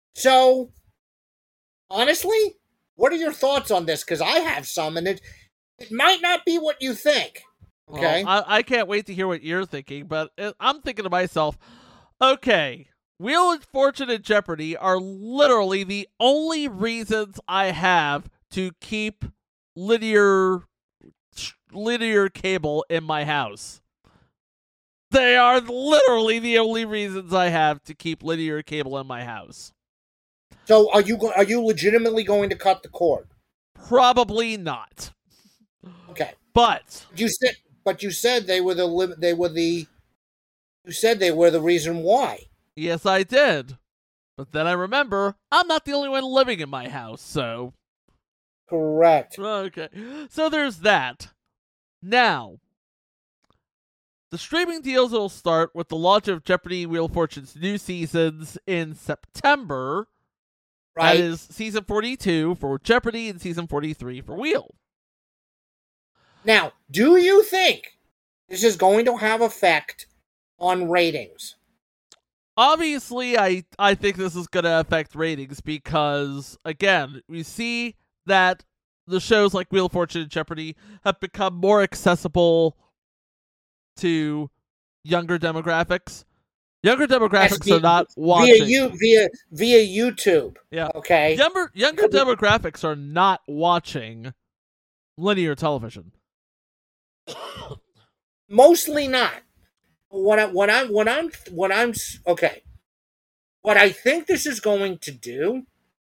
C: So, honestly, what are your thoughts on this? Because I have some, and it it might not be what you think. Okay.
B: Well, I, I can't wait to hear what you're thinking, but it, I'm thinking to myself, okay, Wheel of Fortune and Jeopardy are literally the only reasons I have to keep linear linear cable in my house. They are literally the only reasons I have to keep linear cable in my house.
C: So, are you go- are you legitimately going to cut the cord?
B: Probably not.
C: Okay.
B: But
C: You said, but you said they were the lim- they were the. You said they were the reason why.
B: yes, I did. But then I remember I'm not the only one living in my house, so
C: Correct.
B: okay. So there's that. Now, the streaming deals will start with the launch of Jeopardy! Wheel of Fortune's new seasons in September.
C: Right.
B: That is season forty-two for Jeopardy and season forty-three for Wheel.
C: Now, do you think this is going to have effect on ratings?
B: Obviously, I, I think this is going to affect ratings because, again, we see that the shows like Wheel of Fortune and Jeopardy have become more accessible to younger demographics. Younger demographics
C: Yes,
B: are not
C: via
B: watching.
C: you via via YouTube.
B: Yeah.
C: Okay.
B: Younger, younger demographics are not watching linear television.
C: Mostly not. What I what I'm what I'm what I'm okay. What I think this is going to do,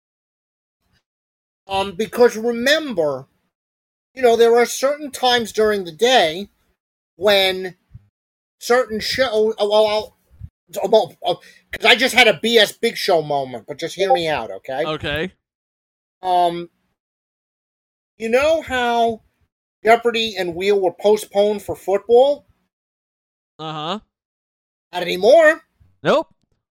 C: um, because remember, you know, there are certain times during the day when certain show. Oh, well, I'll, because I just had a B S Big Show moment, but just hear me out, okay?
B: Okay.
C: Um, you know how Jeopardy and Wheel were postponed for football?
B: Uh-huh.
C: Not anymore.
B: Nope.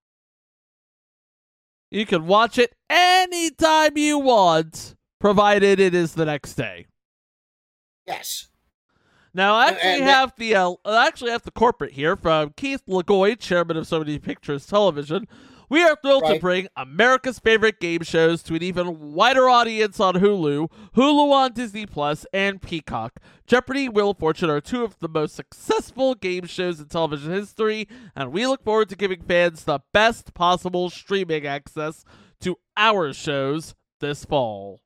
B: You can watch it anytime you want, provided it is the next day.
C: Yes.
B: Now, I actually
C: And- and-
B: have the uh, I actually have the corporate here from Keith Lagoy, chairman of So Many Pictures Television. We are thrilled to
C: Right.
B: bring America's favorite game shows to an even wider audience on Hulu, Hulu on Disney Plus, and Peacock. Jeopardy! Wheel of Fortune are two of the most successful game shows in television history, and we look forward to giving fans the best possible streaming access to our shows this fall.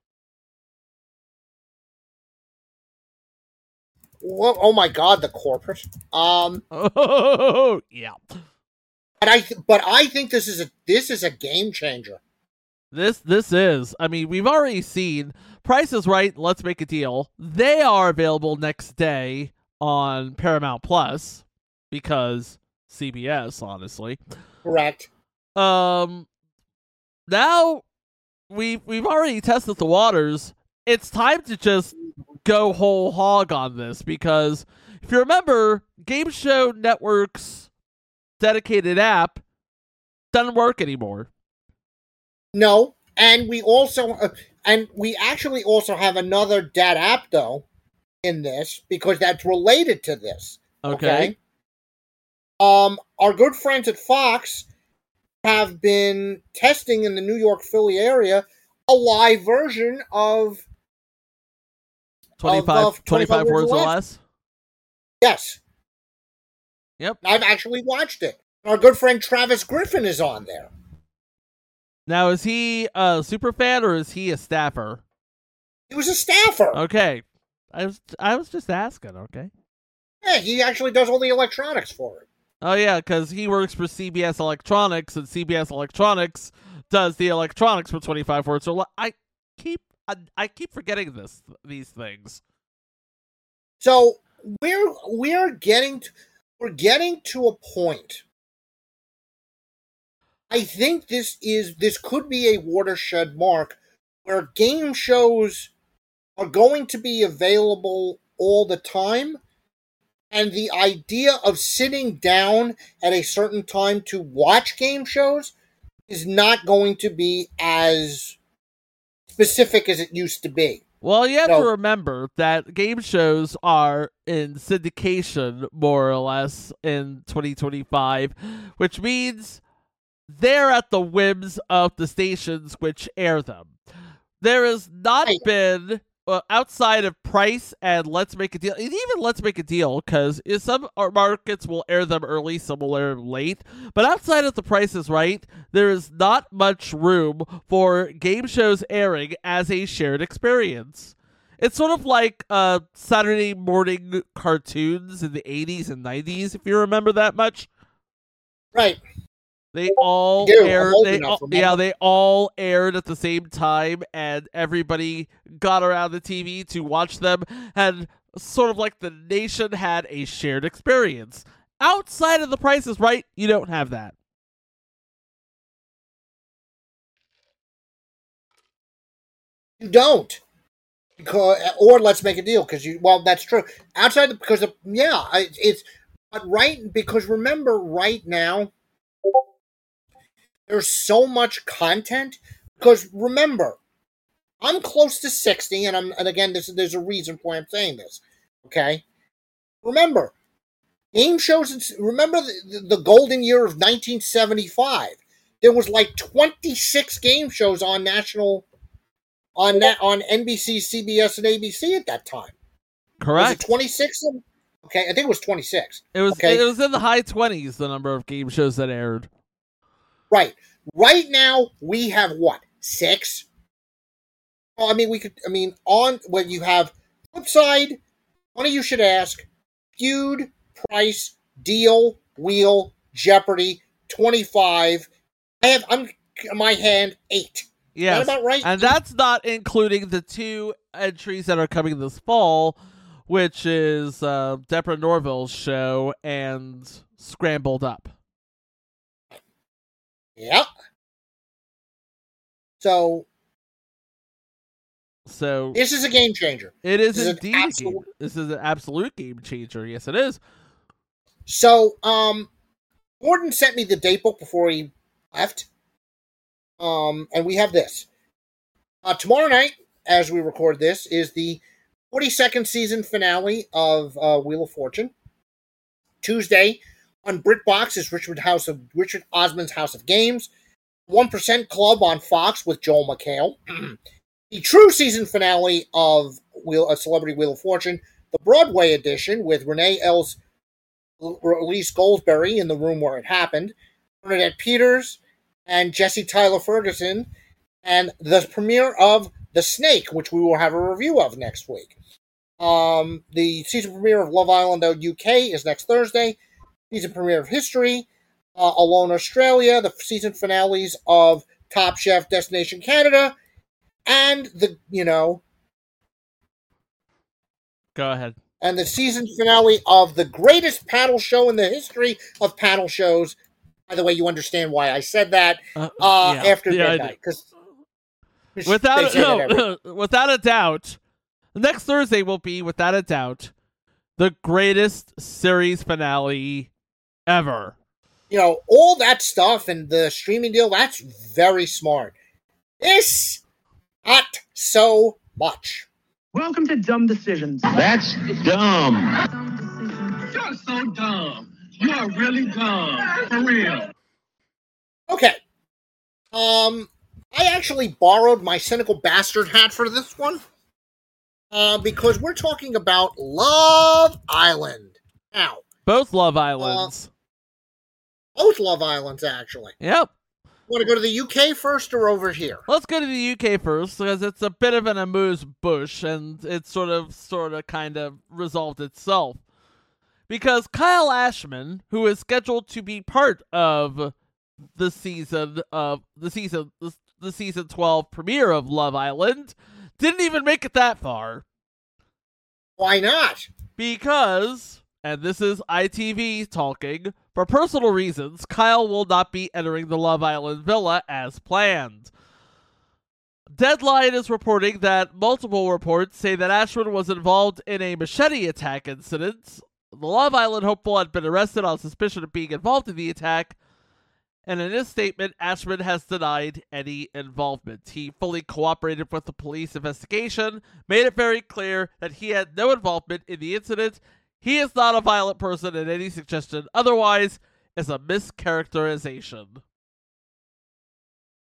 C: Well, oh my God, the corporate. Um,
B: Oh, yeah.
C: but I th- but I think this is a this is a game changer.
B: This this is. I mean, we've already seen Price is Right, Let's Make a Deal. They are available next day on Paramount Plus because C B S, honestly.
C: Correct.
B: Um now we we've already tested the waters. It's time to just go whole hog on this because if you remember, Game Show Network's dedicated app doesn't work anymore.
C: No, and we also uh, and we actually also have another dead app though in this because that's related to this.
B: Okay.
C: Um, our good friends at Fox have been testing in the New York Philly area a live version of
B: twenty-five,
C: of, uh,
B: twenty-five words or
C: less.
B: less.
C: Yes.
B: Yep.
C: I've actually watched it. Our good friend Travis Griffin is on there.
B: Now, is he a super fan or is he a staffer?
C: He was a staffer.
B: Okay. I was I was just asking, okay?
C: Yeah, he actually does all the electronics for it.
B: Oh, yeah, because he works for C B S Electronics, and C B S Electronics does the electronics for twenty-five words or less. I keep I, I keep forgetting this these things.
C: So we're we're getting to, we're getting to a point. I think this is this could be a watershed mark where game shows are going to be available all the time, and the idea of sitting down at a certain time to watch game shows is not going to be as specific as it used to be.
B: Well, you have
C: No.
B: to remember that game shows are in syndication, more or less, in twenty twenty-five, which means they're at the whims of the stations which air them. There has not
C: Right.
B: been, uh, outside of Price and Let's Make a Deal, and even Let's Make a Deal, because some markets will air them early, some will air them late, but outside of The Price is Right, there is not much room for game shows airing as a shared experience. It's sort of like uh, Saturday morning cartoons in the eighties and nineties, if you remember that much.
C: Right.
B: They all
C: I do. I'm
B: aired.
C: old
B: They
C: enough,
B: all,
C: remember?
B: yeah, they all aired at the same time, and everybody got around the T V to watch them. And sort of like the nation had a shared experience. Outside of The Price is Right, you don't have that.
C: You don't. Because, or Let's Make a Deal, because you, well, that's true. Outside, the, because, of, yeah, I- it's, but right, because remember, right now, there's so much content, because remember, I'm close to sixty, and I'm, and again, this, there's a reason why I'm saying this, okay? Remember, game shows, remember the, the golden year of nineteen seventy-five, there was like twenty-six game shows on national, on that, on N B C, C B S, and A B C at that time.
B: Correct.
C: Was it twenty-six? Okay, I think it was twenty-six.
B: It was
C: okay.
B: it was in the high twenties, the number of game shows that aired.
C: Right. Right now, we have what? Six? Well, I mean, we could, I mean, on, when you have flip side, one of you should ask, Feud, Price, Deal, Wheel, Jeopardy, twenty-five. I have, I'm, my hand, eight.
B: Yes.
C: Is that about right?
B: And that's not including the two entries that are coming this fall, which is uh, Deborah Norville's show and Scrambled Up.
C: Yep. So,
B: So
C: this is a game changer.
B: it is
C: This is an
B: indeed a game.
C: absolute-
B: This is an absolute game changer. Yes, it is.
C: So, um, Gordon sent me the date book before he left. Um, and we have this. Uh, tomorrow night, as we record this, is the forty-second season finale of uh, Wheel of Fortune. Tuesday on BritBox is Richard House of Richard Osman's House of Games. One Percent Club on Fox with Joel McHale. The true season finale of Wheel, uh, Celebrity Wheel of Fortune, the Broadway edition with Renee Ellis, Elise Goldsberry in the room where it happened, Bernadette Peters, and Jesse Tyler Ferguson, and the premiere of The Snake, which we will have a review of next week. Um, the season premiere of Love Island U K is next Thursday. Season premiere of History, uh, Alone Australia, the season finales of Top Chef Destination Canada, and the, you know,
B: Go ahead.
C: and the season finale of the greatest paddle show in the history of paddle shows. By the way, you understand why I said that.
B: Uh,
C: Uh,
B: yeah.
C: after
B: Yeah, I
C: midnight, because
B: Without a, no, without a doubt, next Thursday will be, without a doubt, the greatest series finale ever.
C: you know, all that stuff and the streaming deal, that's very smart. This, not so much.
I: Welcome to Dumb Decisions.
D: That's dumb.
I: You're so dumb. You're really dumb. For real.
C: Okay. Um, I actually borrowed my cynical bastard hat for this one. Uh, because we're talking about Love Island. Now,
B: Both Love Islands.
C: both Love Islands, actually.
B: Yep.
C: Want to go to the U K first or over here?
B: Let's go to the U K first, because it's a bit of an amuse bouche, and it's sort of, sort of, kind of resolved itself. Because Kyle Ashman, who is scheduled to be part of the season of the season, the, the season twelve premiere of Love Island, didn't even make it that far.
C: Why not?
B: Because, and this is I T V talking, for personal reasons, Kyle will not be entering the Love Island villa as planned. Deadline is reporting that multiple reports say that Ashman was involved in a machete attack incident. The Love Island hopeful had been arrested on suspicion of being involved in the attack, and in his statement, Ashman has denied any involvement. He fully cooperated with the police investigation, made it very clear that he had no involvement in the incident. He is not a violent person, and any suggestion otherwise is a mischaracterization.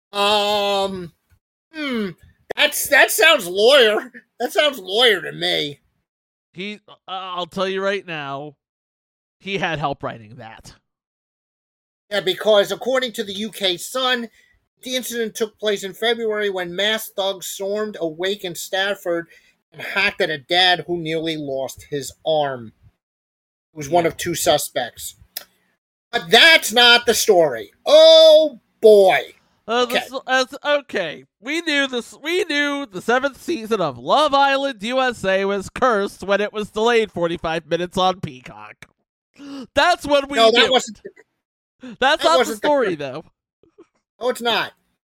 C: Um, hmm, that's that sounds lawyer. That sounds lawyer to me.
B: He, uh, I'll tell you right now, he had help writing that.
C: Yeah, because according to the U K Sun, the incident took place in February when masked thugs stormed a wake in Stafford and hacked at a dad who nearly lost his arm. It was one of two suspects. But that's not the story. Oh boy.
B: Uh,
C: Okay.
B: this, uh, okay, we knew this. We knew the seventh season of Love Island U S A was cursed when it was delayed forty-five minutes on Peacock. That's what we
C: No,
B: knew.
C: that wasn't.
B: That's
C: that
B: not the
C: wasn't the
B: story,
C: cur-
B: though.
C: No, it's not.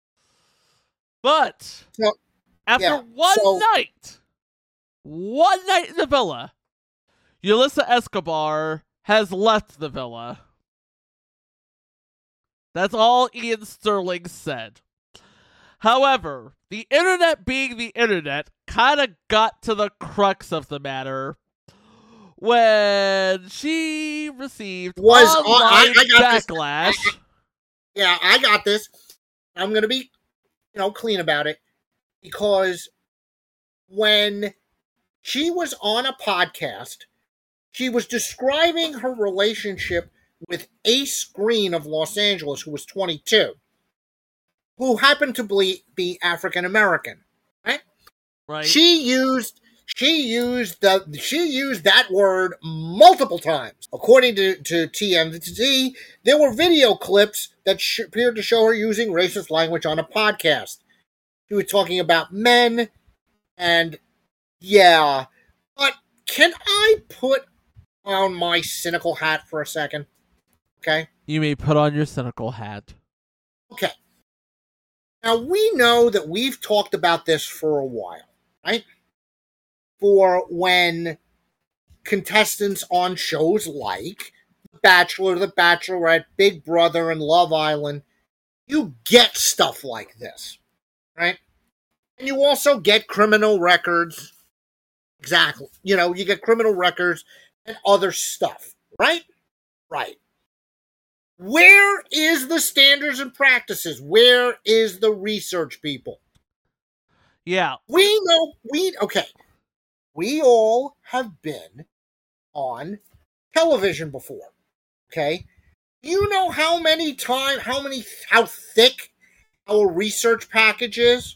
B: But
C: No,
B: after
C: yeah,
B: one
C: so-
B: night, one night in the villa, Yulissa Escobar has left the villa. That's all Ian Sterling said. However, the internet being the internet kind of got to the crux of the matter when she received
C: Was I-
B: online
C: I got this.
B: backlash.
C: Yeah, I got this. I'm going to be, you know, clean about it because when she was on a podcast, she was describing her relationship with Ace Green of Los Angeles, who was twenty-two, who happened to be, be African American, right?
B: Right.
C: She used she used the she used that word multiple times. According to, to T M Z, there were video clips that sh- appeared to show her using racist language on a podcast. She was talking about men, and yeah, but can I put on my cynical hat for a second? Okay.
B: You may put on your cynical hat.
C: Okay. Now, we know that we've talked about this for a while, right? For when contestants on shows like The Bachelor, The Bachelorette, Big Brother, and Love Island, you get stuff like this, right? And you also get criminal records. Exactly. You know, you get criminal records and other stuff, right? Right. Where is the standards and practices? Where is the research, people?
B: Yeah.
C: We know, we, okay. We all have been on television before, okay? You know how many times, how many, how thick our research package is?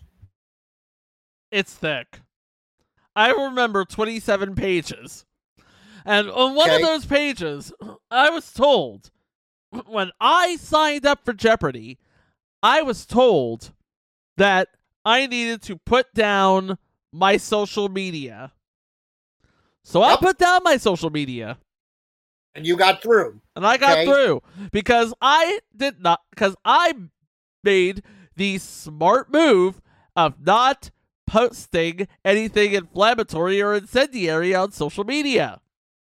B: It's thick. I remember twenty-seven pages. And on one
C: Okay.
B: of those pages, I was told, when I signed up for Jeopardy, I was told that I needed to put down my social media. So I
C: Yep.
B: put down my social media.
C: And you got through.
B: And I got
C: Okay.
B: through because I did not, because I made the smart move of not posting anything inflammatory or incendiary on social media.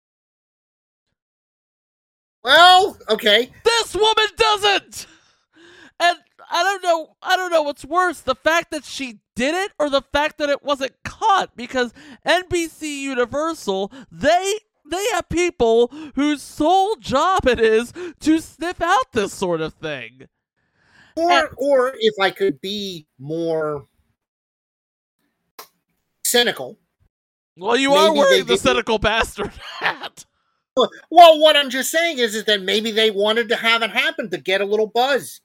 C: Well, okay.
B: This woman doesn't! And I don't know, I don't know what's worse, the fact that she did it or the fact that it wasn't caught, because N B C Universal, they they have people whose sole job it is to sniff out this sort of thing.
C: Or,
B: And-
C: or if I could be more cynical.
B: Well, you
C: Maybe
B: are
C: they
B: wearing the
C: didn't-
B: cynical bastard hat.
C: Well, what I'm just saying is, is that maybe they wanted to have it happen to get a little buzz.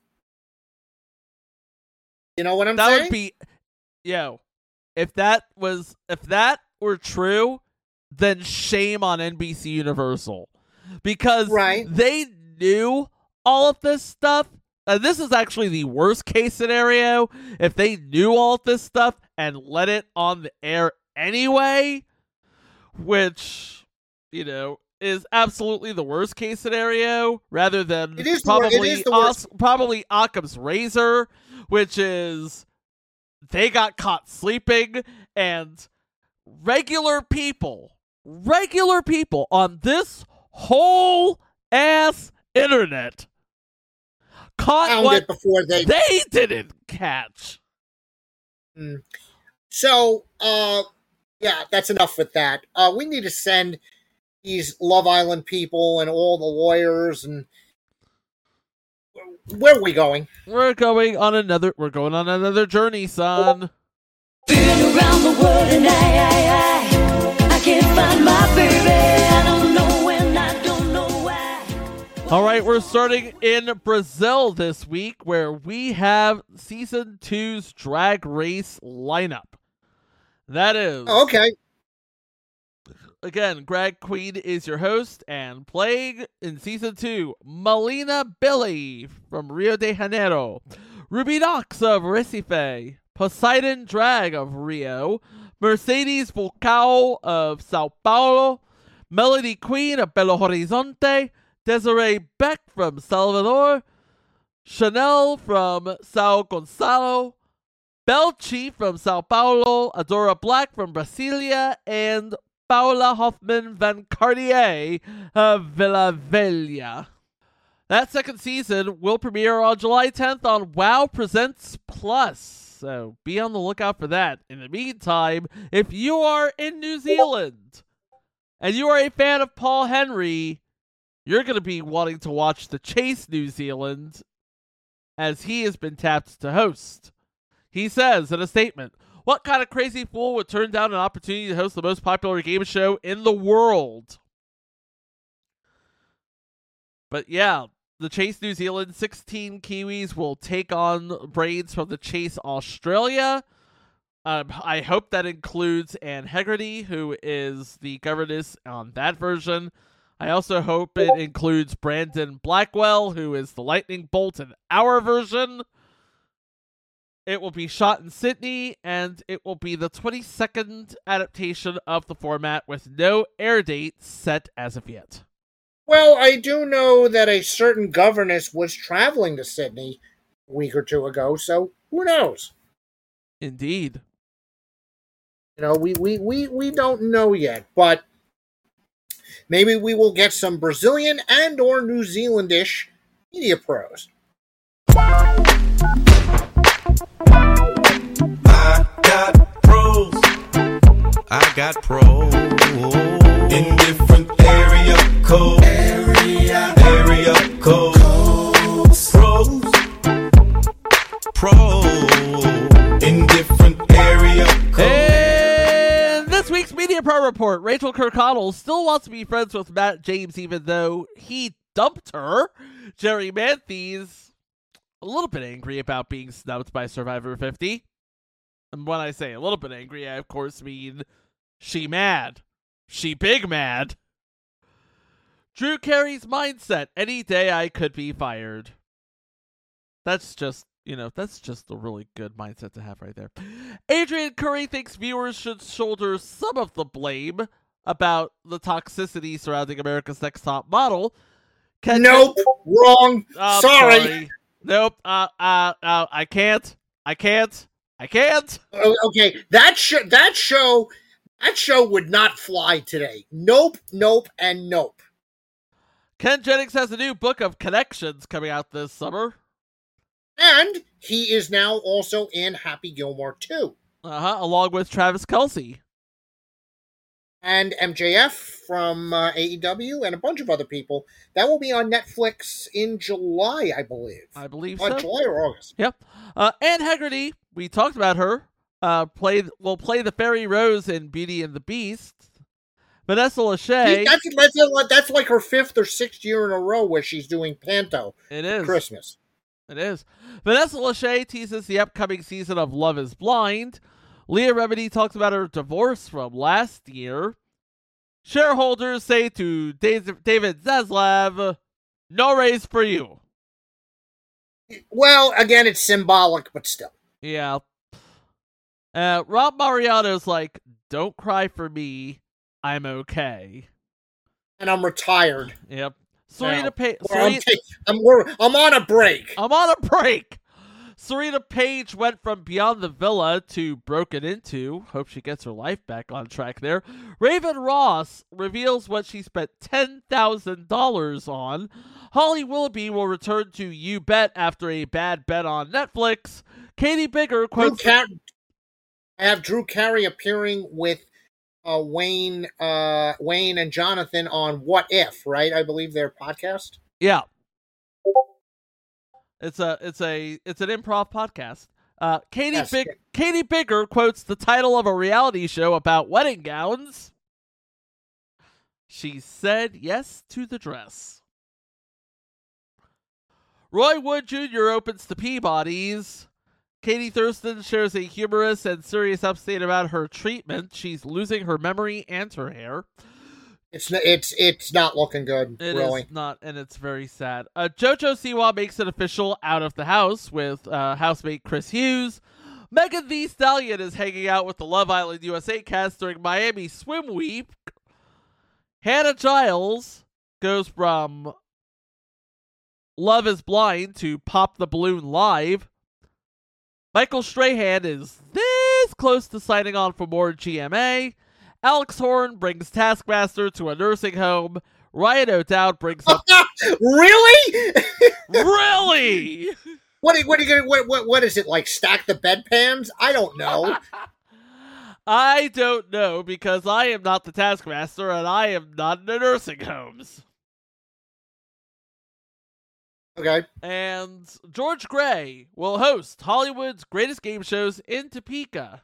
C: You know what I'm
B: That
C: saying?
B: would be, yo, if that was, if that were true, then shame on N B C Universal. Because
C: Right.
B: they knew all of this stuff. And this is actually the worst case scenario. If they knew all of this stuff and let it on the air anyway, which, you know, is absolutely the worst case scenario, rather than
C: It is the wor- it
B: probably
C: is the worst.
B: Os- probably Occam's razor, which is they got caught sleeping, and regular people, regular people on this whole ass internet caught
C: Found
B: what
C: it before they.
B: they didn't catch.
C: Mm. So, uh, yeah, that's enough with that. Uh, we need to send these Love Island people and all the lawyers and where are we going?
B: We're going on another. We're going on another journey, son.
F: Been around the world and I, I, I, I can't find my baby. I don't know when, I don't know why.
B: All right, we're starting in Brazil this week, where we have season two's Drag Race lineup. That is
C: Okay.
B: Again, Greg Queen is your host, and playing in season two, Melina Billy from Rio de Janeiro, Ruby Knox of Recife, Poseidon Drag of Rio, Mercedes Volcao of Sao Paulo, Melody Queen of Belo Horizonte, Desiree Beck from Salvador, Chanel from Sao Gonçalo, Belchi from Sao Paulo, Adora Black from Brasilia, and Paula Hoffman Van Cartier of Villa Velha. That second season will premiere on July tenth on WoW Presents Plus, so be on the lookout for that. In the meantime, if you are in New Zealand and you are a fan of Paul Henry, you're going to be wanting to watch The Chase New Zealand, as he has been tapped to host. He says in a statement, "What kind of crazy fool would turn down an opportunity to host the most popular game show in the world?" But yeah, The Chase New Zealand, sixteen Kiwis will take on braids from The Chase Australia. Um, I hope that includes Anne Hegarty, who is the governess on that version. I also hope it includes Brandon Blackwell, who is the lightning bolt in our version. It will be shot in Sydney, and it will be the twenty-second adaptation of the format with no air date set as of yet.
C: Well, I do know that a certain governess was traveling to Sydney a week or two ago, so who knows?
B: Indeed.
C: You know, we, we, we, we don't know yet, but maybe we will get some Brazilian and or New Zealandish media pros.
J: I got pros. I got pros in different area codes. Area, area codes. Codes. Pros. Pros in different area codes.
B: And this week's Media Pro Report, Rachel Kirkconnell still wants to be friends with Matt James even though he dumped her. Jerry Manthes a little bit angry about being snubbed by Survivor fifty. And when I say a little bit angry, I of course mean she mad. She big mad. Drew Carey's mindset, any day I could be fired. That's just, you know, that's just a really good mindset to have right there. Adrian Curry thinks viewers should shoulder some of the blame about the toxicity surrounding America's Next Top Model. Can
C: nope, you... wrong.
B: Oh,
C: sorry.
B: sorry. Nope. Uh, uh, uh, I can't. I can't. I can't.
C: Oh, okay, that show, that show, that show would not fly today. Nope, nope, and nope.
B: Ken Jennings has a new book of connections coming out this summer.
C: And he is now also in Happy Gilmore two.
B: Uh-huh, along with Travis Kelce.
C: And M J F from uh, A E W and a bunch of other people. That will be on Netflix in July, I believe.
B: I believe
C: uh,
B: so.
C: July or August.
B: Yep. Uh, Anne Hegarty, we talked about her, uh, played, will play the Fairy Rose in Beauty and the Beast. Vanessa Lachey.
C: That's, that's, that's like her fifth or sixth year in a row where she's doing Panto.
B: It is.
C: Christmas.
B: It is. Vanessa Lachey teases the upcoming season of Love is Blind. Leah Remini talks about her divorce from last year. Shareholders say to David Zaslav, no raise for you.
C: Well, again, it's symbolic, but still.
B: Yeah. Uh, Rob Mariano's like, don't cry for me. I'm okay.
C: And I'm retired.
B: Yep. Serena Page.
C: I'm, ta- I'm, I'm on a break.
B: I'm on a break. Serena Page went from Beyond the Villa to Broken Into. Hope she gets her life back on track there. Raven Ross reveals what she spent ten thousand dollars on. Holly Willoughby will return to You Bet after a bad bet on Netflix. Katie Bigger quotes...
C: Drew Car- I have Drew Carey appearing with uh, Wayne, uh, Wayne and Jonathan on What If, right? I believe their podcast.
B: Yeah. It's a it's a it's an improv podcast. Uh, Katie
C: Yes.
B: Big Katie Bigger quotes the title of a reality show about wedding gowns. She said yes to the dress. Roy Wood Junior opens to Peabody's. Katie Thurston shares a humorous and serious update about her treatment. She's losing her memory and her hair.
C: It's n- it's it's not looking good,
B: It
C: really.
B: is not, and it's very sad. Uh, JoJo Siwa makes it official out of the house with uh, housemate Chris Hughes. Megan Thee Stallion is hanging out with the Love Island U S A cast during Miami Swim Week. Hannah Giles goes from Love is Blind to Pop the Balloon Live. Michael Strahan is this close to signing on for more G M A. Alex Horn brings Taskmaster to a nursing home. Ryan O'Dowd brings up...
C: Really?
B: Really?
C: What are, what are you gonna what, what what is it like? Stack the bedpans? I don't know.
B: I don't know because I am not the Taskmaster and I am not in the nursing homes.
C: Okay.
B: And George Gray will host Hollywood's greatest game shows in Topeka.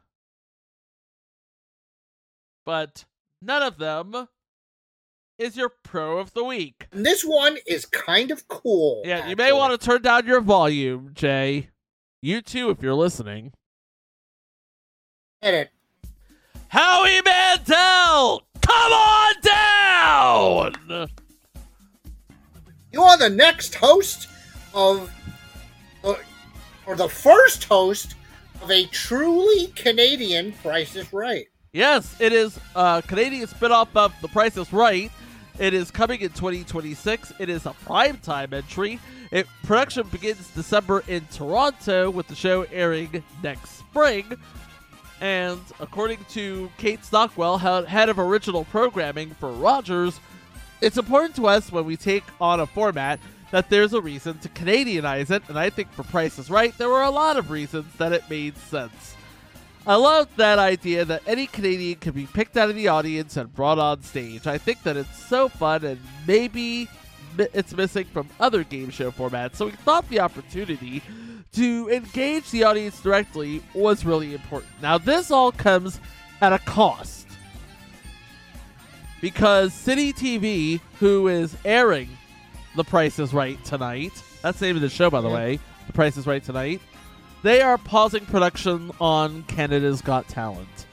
B: But none of them is your pro of the week.
C: And this one is kind of cool.
B: Yeah,
C: actually.
B: you may want to turn down your volume, Jay. You too, if you're listening.
C: Hit it.
B: Howie Mandel! Come on down!
C: You are the next host of, uh, or the first host of a truly Canadian Price is Right.
B: Yes, it is a Canadian spinoff of The Price is Right. It is coming in twenty twenty-six. It is a primetime entry. It, production begins December in Toronto, with the show airing next spring. And according to Kate Stockwell, head of original programming for Rogers, it's important to us when we take on a format that there's a reason to Canadianize it, and I think for Price is Right, there were a lot of reasons that it made sense. I love that idea that any Canadian can be picked out of the audience and brought on stage. I think that it's so fun, and maybe it's missing from other game show formats, so we thought the opportunity to engage the audience directly was really important. Now, this all comes at a cost, because City T V, who is airing The Price is Right tonight, that's the name of the show, by the
C: Yeah.
B: way, The Price is Right tonight, they are pausing production on Canada's Got Talent.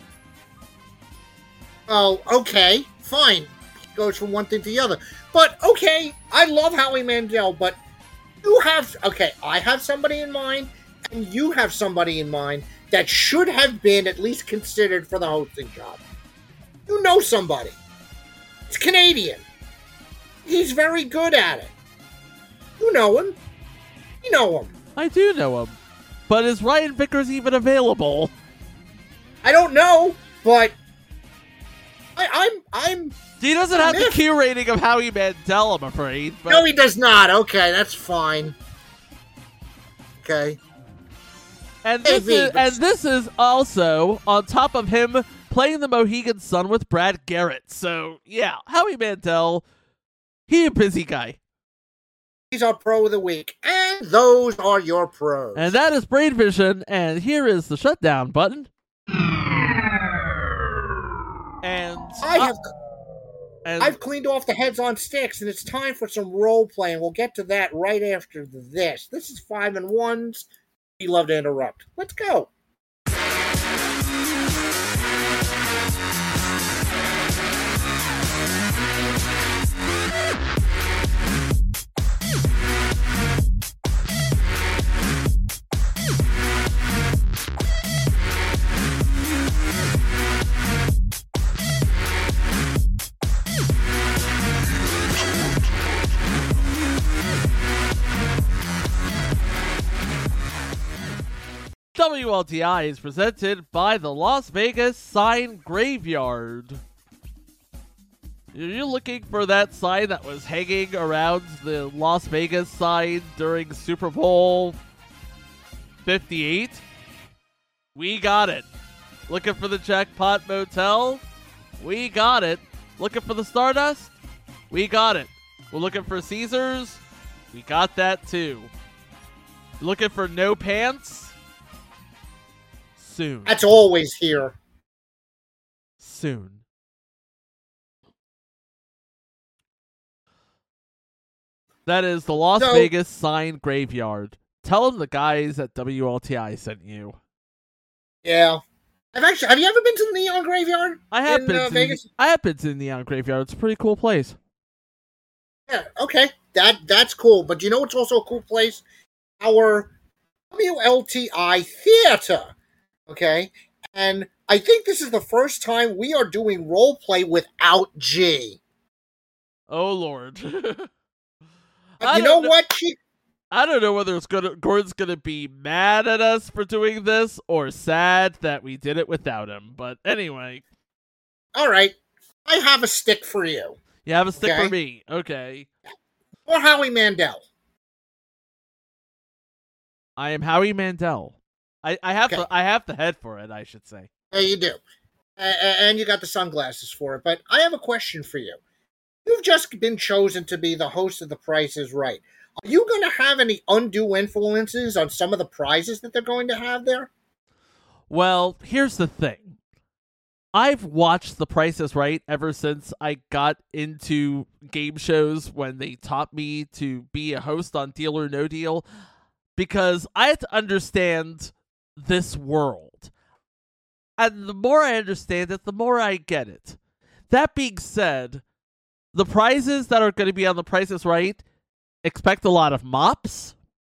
C: Oh, okay, fine. Goes from one thing to the other. But, okay, I love Howie Mandel, but you have... Okay, I have somebody in mind, and you have somebody in mind that should have been at least considered for the hosting job. You know somebody. It's Canadian. He's very good at it. You know him. You know him.
B: I do know him. But is Ryan Vickers even available?
C: I don't know, but I, I'm I'm.
B: He doesn't have the
C: miffed.
B: Q rating of Howie Mandel, I'm afraid. But
C: No, he does not. Okay, that's fine. Okay.
B: and this
C: Maybe,
B: is
C: but-
B: and this is also on top of him playing the Mohegan Sun with Brad Garrett. So yeah, Howie Mandel, he a busy guy.
C: He's our pro of the week, and those are your pros.
B: And that is Brain Vision, and here is the shutdown button. And
C: I have
B: and
C: I've cleaned off the heads on sticks, and it's time for some role playing. We'll get to that right after this. This is Five and Ones. We love to interrupt. Let's go.
B: W L T I is presented by the Las Vegas Sign Graveyard. Are you looking for that sign that was hanging around the Las Vegas sign during Super Bowl fifty-eight? We got it. Looking for the Jackpot Motel? We got it. Looking for the Stardust? We got it. We're looking for Caesars? We got that too. Looking for no pants? Soon.
C: That's always here.
B: Soon. That is the Las
C: So-
B: Vegas Sign Graveyard. Tell them the guys at W L T I sent you.
C: Yeah. I've actually. Have you ever been to the Neon Graveyard?
B: I have
C: in,
B: been
C: uh,
B: to
C: Vegas.
B: I have been to the Neon Graveyard. It's a pretty cool place.
C: Yeah. Okay. That that's cool. But you know what's also a cool place? Our W L T I Theater. Okay. And I think this is the first time we are doing role play without G.
B: Oh Lord.
C: But you know, know what? She,
B: I don't know whether it's gonna Gordon's gonna be mad at us for doing this or sad that we did it without him. But anyway.
C: All right. I have a stick for you.
B: You have a stick
C: Okay.
B: for me. Okay.
C: Or Howie Mandel.
B: I am Howie Mandel. I, I have
C: Okay.
B: the I have the head for it, I should say.
C: Yeah, you do. A- a- and you got the sunglasses for it. But I have a question for you. You've just been chosen to be the host of The Price is Right. Are you going to have any undue influences on some of the prizes that they're going to have there?
B: Well, here's the thing. I've watched The Price is Right ever since I got into game shows when they taught me to be a host on Deal or No Deal, because I had to understand this world. And the more I understand it, the more I get it. That being said, the prizes that are going to be on The Price is Right, expect a lot of mops,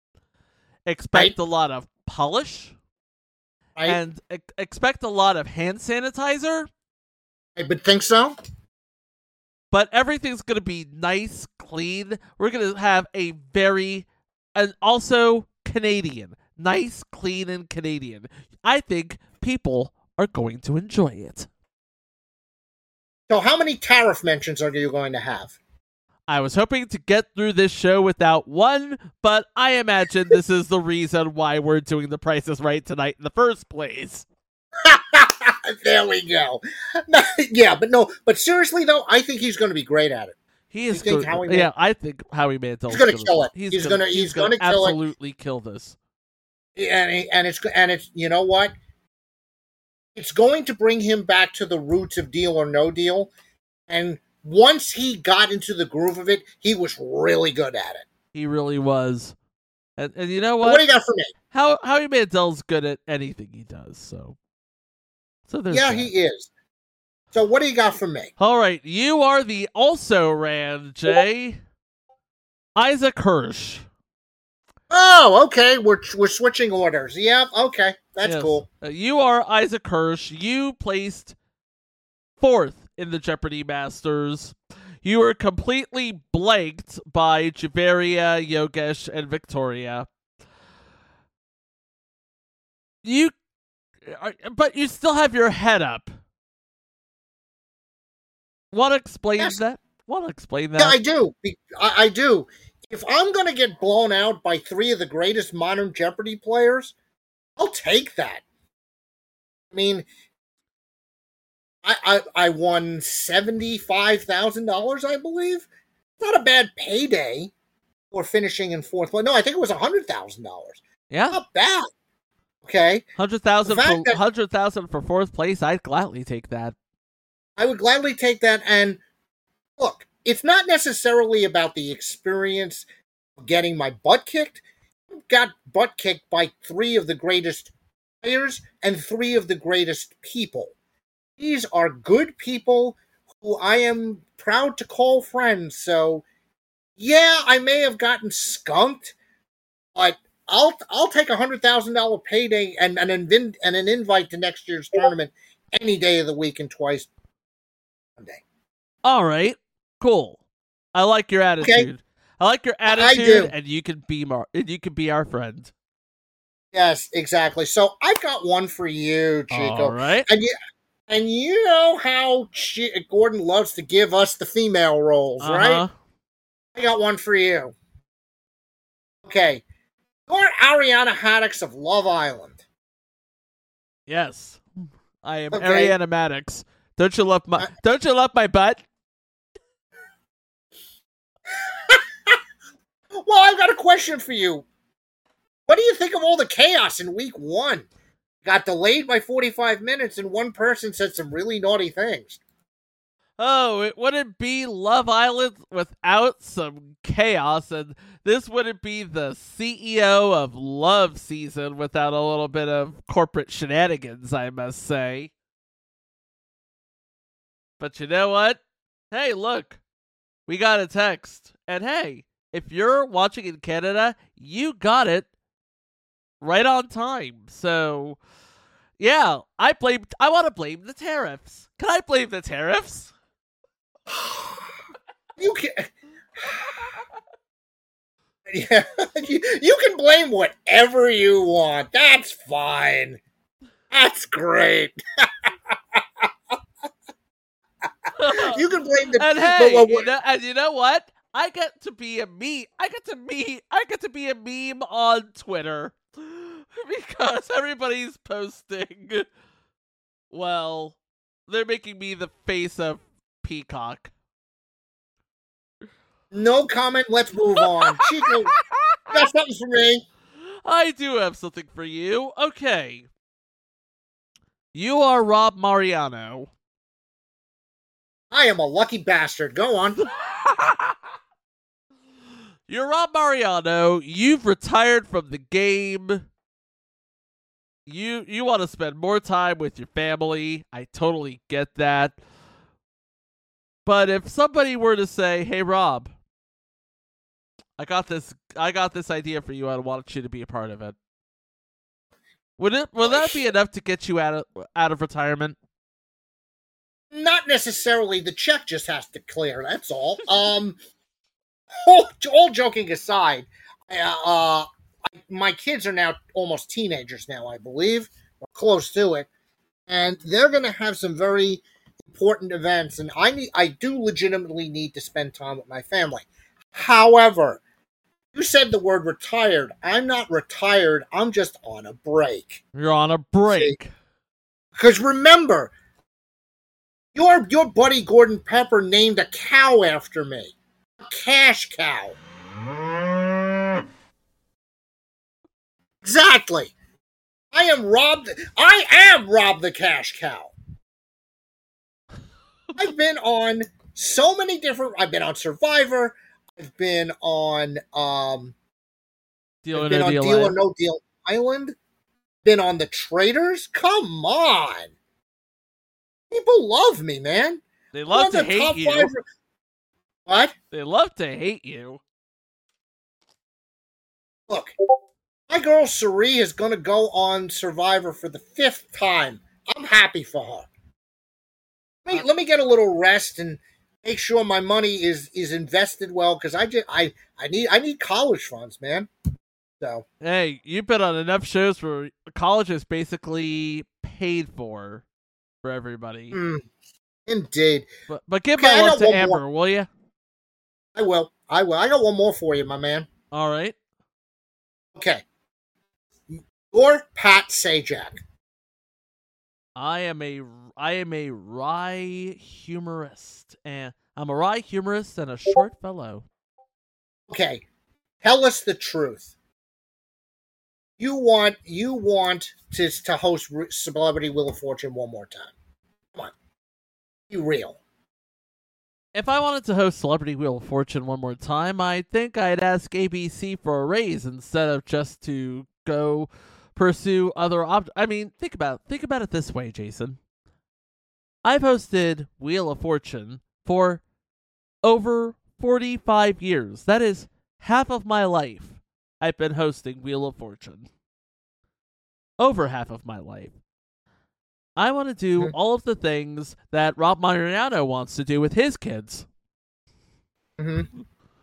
B: expect
C: Right.
B: a lot of polish,
C: Right?
B: and ex- expect a lot of hand sanitizer,
C: I would think so.
B: but everything's going to be nice, clean. We're going to have a very, and also Canadian, nice, clean, and Canadian. I think people are going to enjoy it.
C: So how many tariff mentions are you going to have?
B: I was hoping to get through this show without one, but I imagine this is the reason why we're doing The Price is Right tonight in the first place.
C: There we go. Yeah, but no, but seriously though, I think he's going to be great at it.
B: He is
C: think
B: good.
C: Howie
B: Yeah,
C: Man-
B: I think Howie Mantel.
C: He's gonna kill it. He's gonna- he's gonna kill it.
B: absolutely kill this.
C: And and it's and it's you know what? It's going to bring him back to the roots of Deal or No Deal, and once he got into the groove of it, he was really good at it.
B: He really was. And and you know
C: What,
B: what?
C: do you got for me?
B: How Howie Mantel's good at anything he does. So, so there's
C: Yeah,
B: that.
C: he is. So what do you got for me?
B: All right, you are the also ran Jay Isaac Hirsch.
C: Oh, okay. We're we're switching orders. Yeah, okay. That's
B: Yes.
C: cool.
B: Uh, you are Isaac Hirsch. You placed fourth in the Jeopardy Masters. You were completely blanked by Javeria, Yogesh, and Victoria. You, are, but you still have your head up. Want to explain
C: Yes.
B: that? Want to explain that?
C: Yeah, I do. Be- I, I do. If I'm going to get blown out by three of the greatest modern Jeopardy players, I'll take that. I mean, I I, I won seventy-five thousand dollars, I believe. Not a bad payday for finishing in fourth place. No, I think it was one hundred thousand dollars.
B: Yeah,
C: Not bad. Okay.
B: hundred thousand
C: The
B: for
C: fact that-
B: hundred thousand for fourth place. I'd gladly take that.
C: I would gladly take that. And look, it's not necessarily about the experience of getting my butt kicked. I got butt kicked by three of the greatest players and three of the greatest people. These are good people who I am proud to call friends. So, yeah, I may have gotten skunked, but I'll I'll take a hundred thousand dollar payday and and an invin- and an invite to next year's tournament any day of the week and twice one day.
B: All right, cool. I like your attitude. I like your attitude,
C: do.
B: and you can be mar- and you can be our friend.
C: Yes, exactly. So I've got one for you, Chico.
B: All right.
C: And you, and you know how Chi- Gordon loves to give us the female roles,
B: Uh-huh.
C: right? I got one for you. Okay. You're Ariana Haddix of Love Island.
B: Yes, I am
C: Okay.
B: Ariana Maddox. Don't you love my? Don't you love my butt?
C: Well, I've got a question for you. What do you think of all the chaos in week one? Got delayed by forty-five minutes, and one person said some really naughty things.
B: Oh, it wouldn't be Love Island without some chaos, and this wouldn't be the C E O of Love season without a little bit of corporate shenanigans, I must say. But you know what? Hey, look, we got a text. And hey, if you're watching in Canada, you got it right on time. So, yeah, I blame, I want to blame the tariffs. Can I blame the tariffs?
C: You can, yeah, you, you can blame whatever you want. That's fine. That's great. You can blame the.
B: And hey,
C: but what-
B: you know, and you know what? I get to be a me. I get to me. I get to be a meme on Twitter because everybody's posting. Well, they're making me the face of Peacock.
C: No comment. Let's move on. Chico, you got something for me?
B: I do have something for you. Okay. You are Rob Mariano.
C: I am a lucky bastard. Go on.
B: You're Rob Mariano. You've retired from the game. You you want to spend more time with your family. I totally get that. But if somebody were to say, "Hey Rob, I got this I got this idea for you. I want you to be a part of it." Would it will that be enough to get you out of out of retirement?
C: Not necessarily. The check just has to clear. That's all. Um, all, all joking aside, uh, uh, my kids are now almost teenagers now, I believe, or close to it, and they're going to have some very important events, and I need, I do legitimately need to spend time with my family. However, you said the word retired. I'm not retired. I'm just on a break.
B: You're on a break.
C: Because remember, your your buddy Gordon Pepper named a cow after me. A cash cow. Exactly. I am Rob. The, I am Rob the Cash Cow. I've been on so many different. I've been on Survivor. I've been on um.
B: Deal
C: I've
B: or
C: been
B: No
C: on
B: Deal
C: Deal or
B: Island.
C: No Deal Island. Been on the Traders. Come on. People love me, man.
B: They love
C: I'm
B: to
C: the
B: hate
C: top
B: you.
C: five- What?
B: They love to hate you.
C: Look, my girl Cerie is going to go on Survivor for the fifth time. I'm happy for her. Let me, let me get a little rest and make sure my money is, is invested well, because I just I, I need I need college funds, man. So
B: Hey, you've been on enough shows where college is basically paid for for everybody.
C: mm, indeed,
B: But but give
C: Okay, I
B: my love
C: got
B: to
C: one
B: Amber,
C: more.
B: will you?
C: I will. I will. I got one more for you, my man.
B: All right.
C: Okay. You're Pat Sajak.
B: I am a I am a wry humorist, and I'm a wry humorist and a short fellow.
C: Okay. Tell us the truth. You want you want to to host Celebrity Wheel of Fortune one more time. Come on. Be real.
B: If I wanted to host Celebrity Wheel of Fortune one more time, I think I'd ask A B C for a raise instead of just to go pursue other op- I mean, think about think about it this way, Jason. I've hosted Wheel of Fortune for over forty-five years. That is half of my life. I've been hosting Wheel of Fortune. Over half of my life. I want to do all of the things that Rob Mariano wants to do with his kids.
C: Mm-hmm.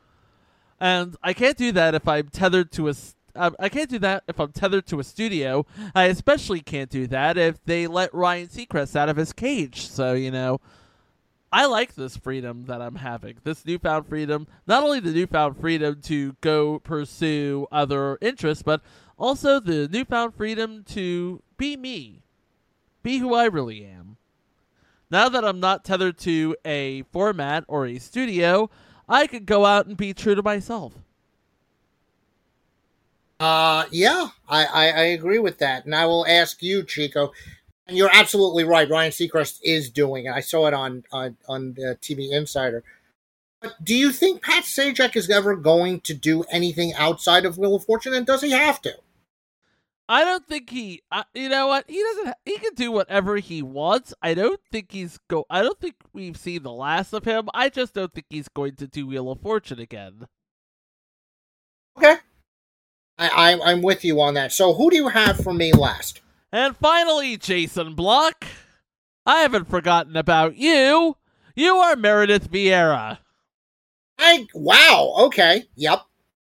B: And I can't do that if I'm tethered to a... Uh, I can't do that if I'm tethered to a studio. I especially can't do that if they let Ryan Seacrest out of his cage. So, you know, I like this freedom that I'm having. This newfound freedom. Not only the newfound freedom to go pursue other interests, but also the newfound freedom to be me. Be who I really am. Now that I'm not tethered to a format or a studio, I can go out and be true to myself.
C: Uh, yeah, I, I, I agree with that. And I will ask you, Chico, and you're absolutely right. Ryan Seacrest is doing it. I saw it on, on, on the T V Insider. But do you think Pat Sajak is ever going to do anything outside of Wheel of Fortune, and does he have to?
B: I don't think he. Uh, you know what? He doesn't. Ha- he can do whatever he wants. I don't think he's go. I don't think we've seen the last of him. I just don't think he's going to do Wheel of Fortune again.
C: Okay. I, I, I'm with you on that. So who do you have for me last?
B: And finally, Jason Block. I haven't forgotten about you. You are Meredith Vieira.
C: I wow. Okay. Yep.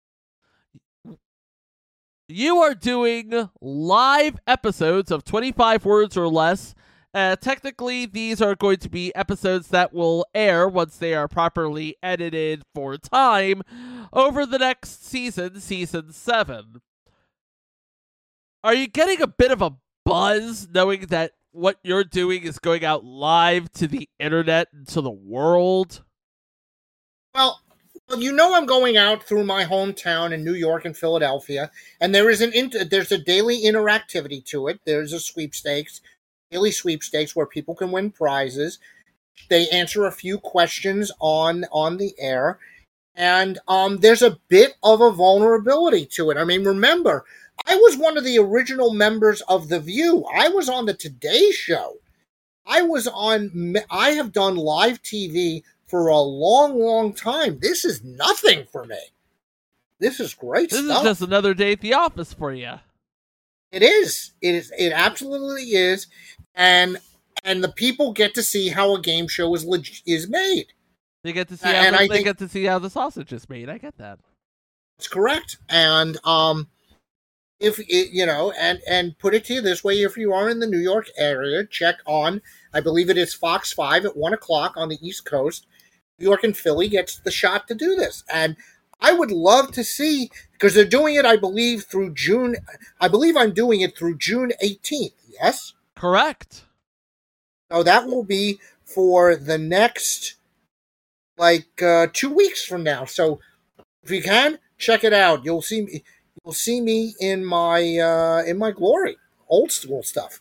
B: You are doing live episodes of twenty-five words or less. Uh, technically, these are going to be episodes that will air once they are properly edited for time over the next season, season seven. Are you getting a bit of a buzz knowing that what you're doing is going out live to the internet and to the world?
C: Well, well, you know I'm going out through my hometown in New York and Philadelphia, and there is an inter- there's a daily interactivity to it. There's a sweepstakes. Daily sweepstakes where people can win prizes. They answer a few questions on on the air, and um, there's a bit of a vulnerability to it. I mean, remember, I was one of the original members of The View. I was on the Today Show. I was on. I have done live T V for a long, long time. This is nothing for me. This is great
B: this
C: stuff.
B: This is just another day at the office for you.
C: It is. It is. It absolutely is. And and the people get to see how a game show is leg- is made.
B: They get to see how
C: and
B: the,
C: I
B: they
C: think,
B: get to see how the sausage is made. I get that.
C: That's correct. And um, if it, you know, and and put it to you this way: if you are in the New York area, check on. I believe it is Fox Five at one o'clock on the East Coast. New York and Philly gets the shot to do this, and I would love to see, because they're doing it, I believe, through June. I believe I'm doing it through June eighteenth. Yes.
B: Correct.
C: So that will be for the next, like, uh, two weeks from now. So if you can, check it out. You'll see me. You'll see me in my uh, in my glory, old school stuff.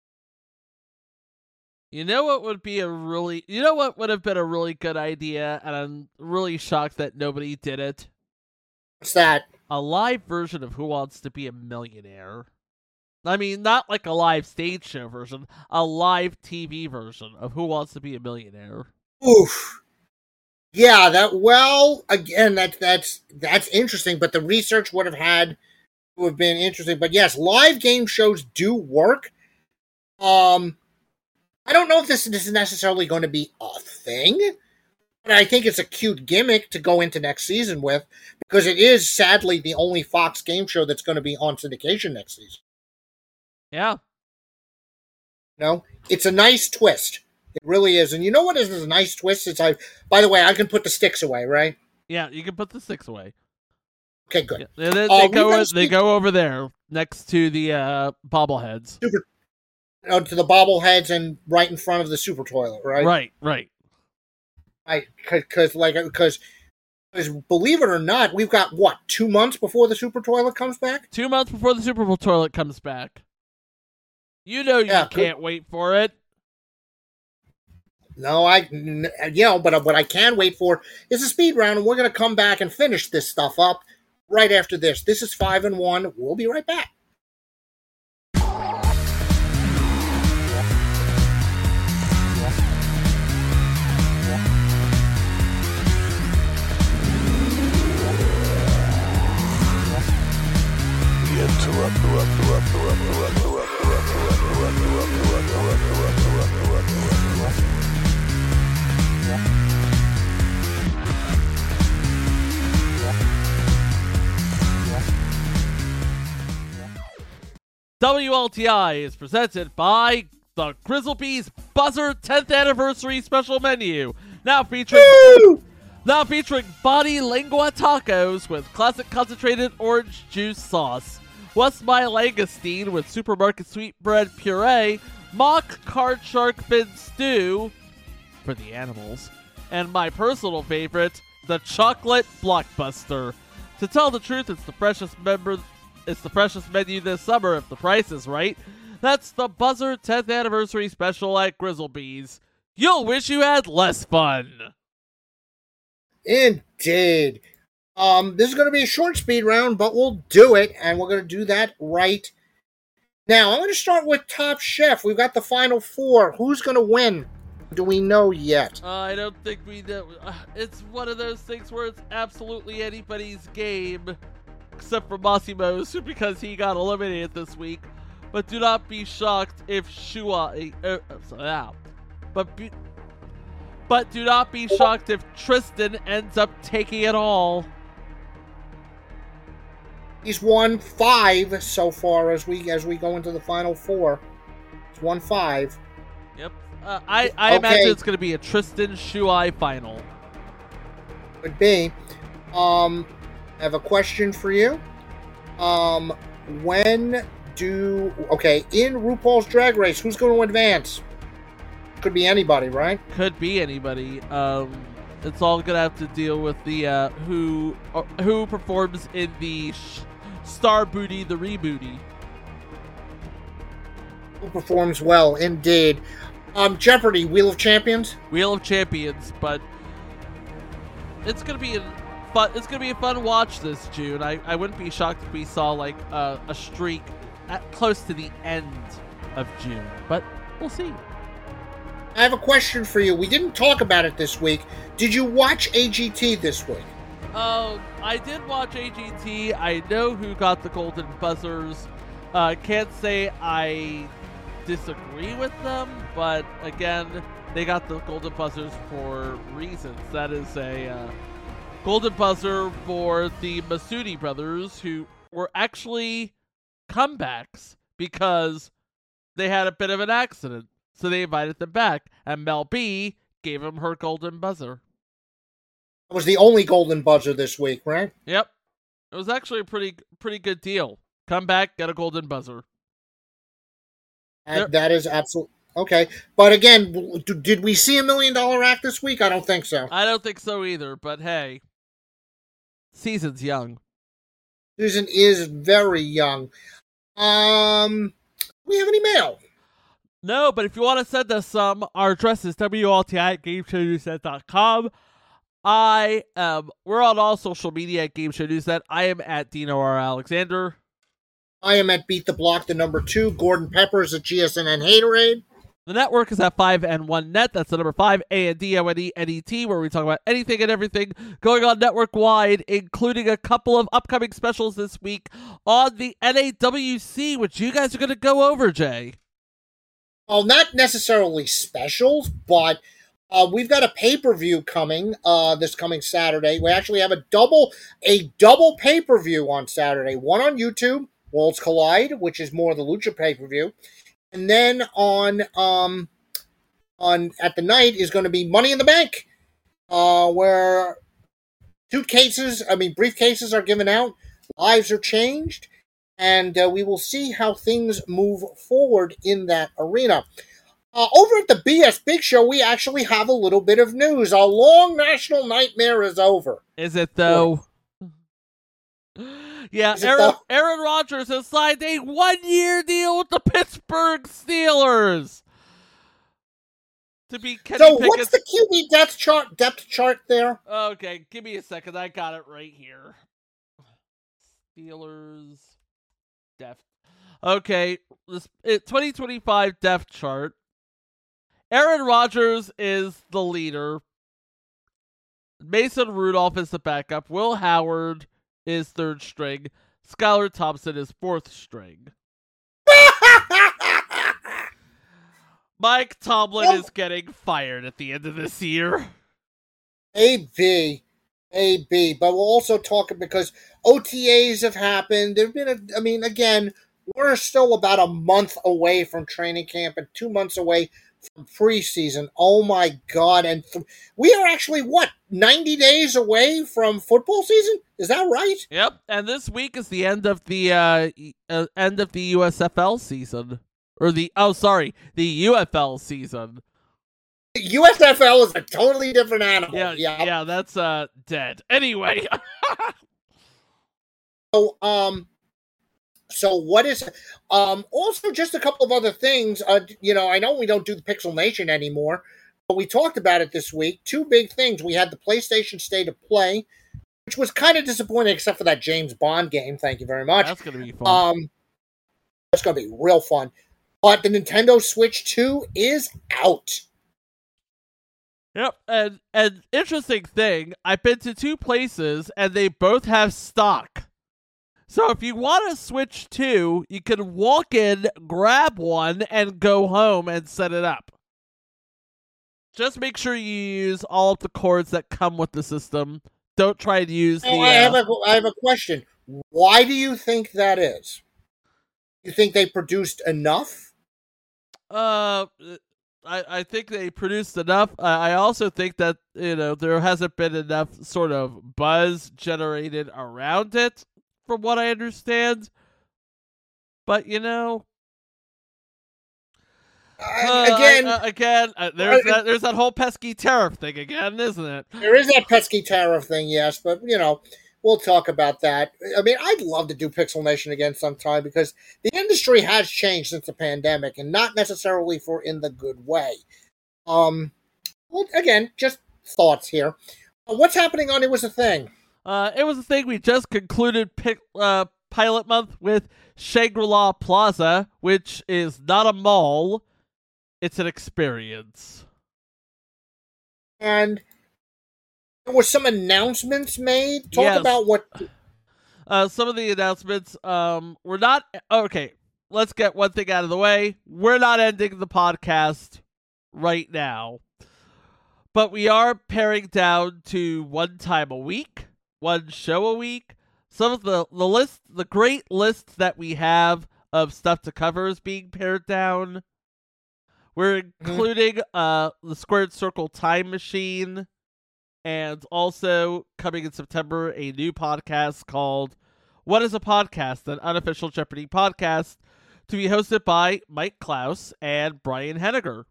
B: You know what would be a really, you know what would have been a really good idea, and I'm really shocked that nobody did it.
C: What's that?
B: A live version of Who Wants to Be a Millionaire. I mean, not like a live stage show version, a live T V version of Who Wants to Be a Millionaire.
C: Oof. Yeah, that, well, again, that, that's, that's interesting, but the research would have had to have been interesting. But yes, live game shows do work. Um, I don't know if this is necessarily going to be a thing, but I think it's a cute gimmick to go into next season with, because it is, sadly, the only Fox game show that's going to be on syndication next season.
B: Yeah.
C: You know, it's a nice twist. It really is. And you know what is a nice twist? It's I, by the way, I can put the sticks away, right?
B: Yeah, you can put the sticks away.
C: Okay, good.
B: Yeah, they, they,
C: uh,
B: go, they speak- go over there next to the uh, bobbleheads.
C: Super, uh, to the bobbleheads and right in front of the super toilet, right?
B: Right, right.
C: I because like because believe it or not, we've got what two months before the super toilet comes back.
B: Two months before the super toilet comes back. You know you
C: yeah,
B: can't
C: cool.
B: wait for it.
C: No, I you know, but what I can wait for is a speed round, and we're going to come back and finish this stuff up right after this. This is five and one. We'll be right back.
B: W L T I is presented by the Grizzlebees Buzzer tenth Anniversary Special Menu. Now featuring Woo! Now featuring body lingua tacos with classic concentrated orange juice sauce. West Mile Langoustine with supermarket sweetbread puree. Mock card shark fin stew for the animals. And my personal favorite, the chocolate blockbuster. To tell the truth, it's the freshest member It's the freshest menu this summer if the price is right. That's the Buzzer tenth Anniversary Special at Grizzlebee's. You'll wish you had less fun.
C: Indeed. Um, this is going to be a short speed round, but we'll do it, and we're going to do that right now. I'm going to start with Top Chef. We've got the final four. Who's going to win? Do we know yet?
B: Uh, I don't think we know. Uh, it's one of those things where it's absolutely anybody's game, except for Massimo's, because he got eliminated this week. But do not be shocked if Shua... Uh, uh, uh, but, be, but do not be shocked if Tristan ends up taking it all.
C: He's won five so far as we as we go into the final four. He's won five.
B: Yep. Uh, I, I
C: Okay.
B: imagine it's going to be a Tristan Shuai final.
C: Could be. Um, I have a question for you. Um, when do... Okay, in RuPaul's Drag Race, who's going to advance? Could be anybody, right?
B: Could be anybody. Um, it's all going to have to deal with the uh, who uh, who performs in the sh- Star Booty, the Rebooty.
C: Who performs well, indeed. Um, Jeopardy, Wheel of Champions?
B: Wheel of Champions, but it's gonna be a fun. It's gonna be a fun watch this June. I, I wouldn't be shocked if we saw like uh, a streak at close to the end of June, but we'll see.
C: I have a question for you. We didn't talk about it this week. Did you watch A G T this week?
B: Oh, I did watch A G T. I know who got the golden buzzers. Uh, can't say I disagree with them, but again, they got the golden buzzers for reasons. That is a uh, golden buzzer for the Masudi brothers, who were actually comebacks because they had a bit of an accident. So they invited them back, and Mel B gave them her golden buzzer.
C: It was the only golden buzzer this week, right?
B: Yep. It was actually a pretty pretty good deal. Come back, get a golden buzzer.
C: And that is absolutely... Okay. But again, d- did we see a million dollar act this week? I don't think so.
B: I don't think so either, but hey. Season's young.
C: Susan is very young. Um, do we have any mail?
B: No, but if you want to send us some, our address is W L T I at game show news net dot com. I um we're on all social media at Game Show News Net. I am at Dino R. Alexander.
C: I am at Beat the Block, the number two. Gordon Peppers at G S N N Haterade.
B: The network is at five N one net. That's the number five, A N D O N E N E T, where we talk about anything and everything going on network-wide, including a couple of upcoming specials this week on the N A W C, which you guys are going to go over, Jay.
C: Well, not necessarily specials, but uh, we've got a pay-per-view coming uh, this coming Saturday. We actually have a double a double pay-per-view on Saturday. One on YouTube, Worlds Collide, which is more the Lucha pay-per-view. And then on um on at the night is going to be Money in the Bank, uh, where suitcases, I mean briefcases are given out, lives are changed, and uh, we will see how things move forward in that arena. Uh, over at the B S Big Show, we actually have a little bit of news. Our long national nightmare is over.
B: Is it though? Yeah,
C: Is it
B: Aaron,
C: though?
B: Aaron Rodgers has signed a one-year deal with the Pittsburgh Steelers to be Kenny
C: So
B: Pickett's.
C: what's the Q B depth chart depth chart there?
B: Okay, give me a second. I got it right here. Steelers depth. Okay, this it, twenty twenty-five depth chart. Aaron Rodgers is the leader. Mason Rudolph is the backup. Will Howard is third string. Skylar Thompson is fourth string. Mike Tomlin is getting fired at the end of this year.
C: A B. A B. But we'll also talk because O T As have happened. There've been a, I mean, again, we're still about a month away from training camp and two months away from preseason. Oh my God. And th- we are actually, what, ninety days away from football season? Is that right?
B: Yep. And this week is the end of the uh, uh end of the U S F L season. Or the, oh, sorry, the U F L season.
C: U S F L is a totally different animal.
B: Yeah,
C: yeah,
B: yeah, that's uh dead. Anyway.
C: So, um, So what is um also just a couple of other things. Uh, you know, I know we don't do the Pixel Nation anymore, but we talked about it this week. Two big things. We had the PlayStation State of Play, which was kind of disappointing, except for that James Bond game. Thank you very much.
B: That's gonna be fun.
C: Um, that's gonna be real fun. But the Nintendo Switch two is out.
B: Yep, and and interesting thing, I've been to two places and they both have stock. So if you want a Switch two, you can walk in, grab one, and go home and set it up. Just make sure you use all of the cords that come with the system. Don't try to use the...
C: Oh, I, have a, I have a question. Why do you think that is? You think they produced enough?
B: Uh... I, I think they produced enough. Uh, I also think that, you know, there hasn't been enough sort of buzz generated around it, from what I understand. But, you know...
C: Uh, again,
B: uh, uh, again, uh, there's, uh, that, there's that whole pesky tariff thing again, isn't it?
C: There is that pesky tariff thing, yes, but, you know, we'll talk about that. I mean, I'd love to do Pixel Nation again sometime because the industry has changed since the pandemic, and not necessarily for in the good way. Um, well, again, just thoughts here. Uh, what's happening on It Was a Thing?
B: Uh, it was a thing. We just concluded pic, uh, pilot month with Shangri-La Plaza, which is not a mall. It's an experience.
C: And there were some announcements made. Talk
B: yes.
C: about what...
B: Uh, some of the announcements, um, we're not... Okay, let's get one thing out of the way. We're not ending the podcast right now. But we are paring down to one time a week, one show a week. Some of the, the list, the great list that we have of stuff to cover is being pared down. We're including mm-hmm. uh, the Squared Circle Time Machine. And also, coming in September, a new podcast called What is a Podcast? An unofficial Jeopardy podcast to be hosted by Mike Klaus and Brian Henniger.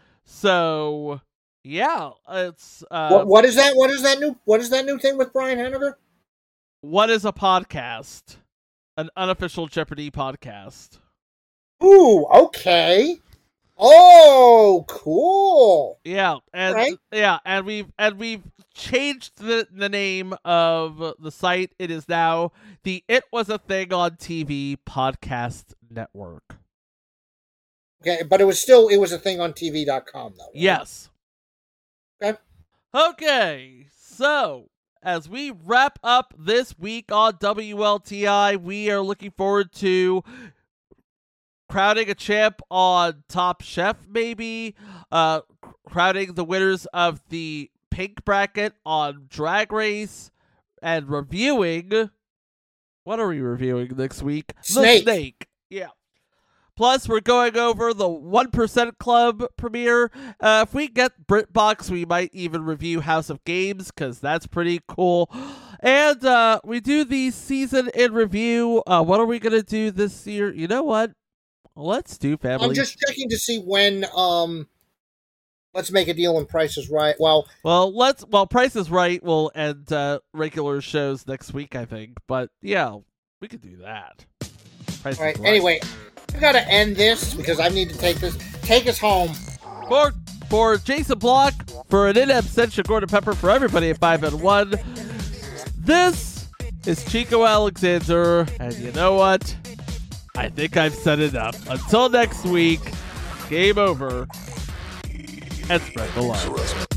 B: So, yeah, it's... Uh,
C: what, what is that? What is that new What is that new thing with Brian Henniger?
B: What is a Podcast? An unofficial Jeopardy podcast.
C: Ooh, okay. Oh, cool!
B: Yeah, and
C: right?
B: yeah, and we've and we've changed the the name of the site. It is now the It Was a Thing on T V podcast network.
C: Okay, but it was still it was a thing on T V dot com though. Right?
B: Yes.
C: Okay.
B: Okay. So as we wrap up this week on W L T I, we are looking forward to crowning a champ on Top Chef, maybe. Uh, crowning the winners of the pink bracket on Drag Race. And reviewing... What are we reviewing next week?
C: Snake.
B: The Snake. Yeah. Plus, we're going over the one percent Club premiere. Uh, if we get BritBox, we might even review House of Games, because that's pretty cool. And uh, we do the season in review. Uh, what are we going to do this year? You know what? Let's do family.
C: I'm just checking to see when. Um, let's make a deal when Price is Right. Well,
B: well, let's. Well, Price is Right will end uh, regular shows next week, I think. But yeah, we could do that. Price
C: all right.
B: is Right.
C: Anyway, I gotta end this because I need to take this. Take us home.
B: For for Jason Block, for an in-absentia Gordon Pepper, for everybody at five and one. This is Chico Alexander, and you know what? I think I've said enough. Until next week, game over, and spread the love.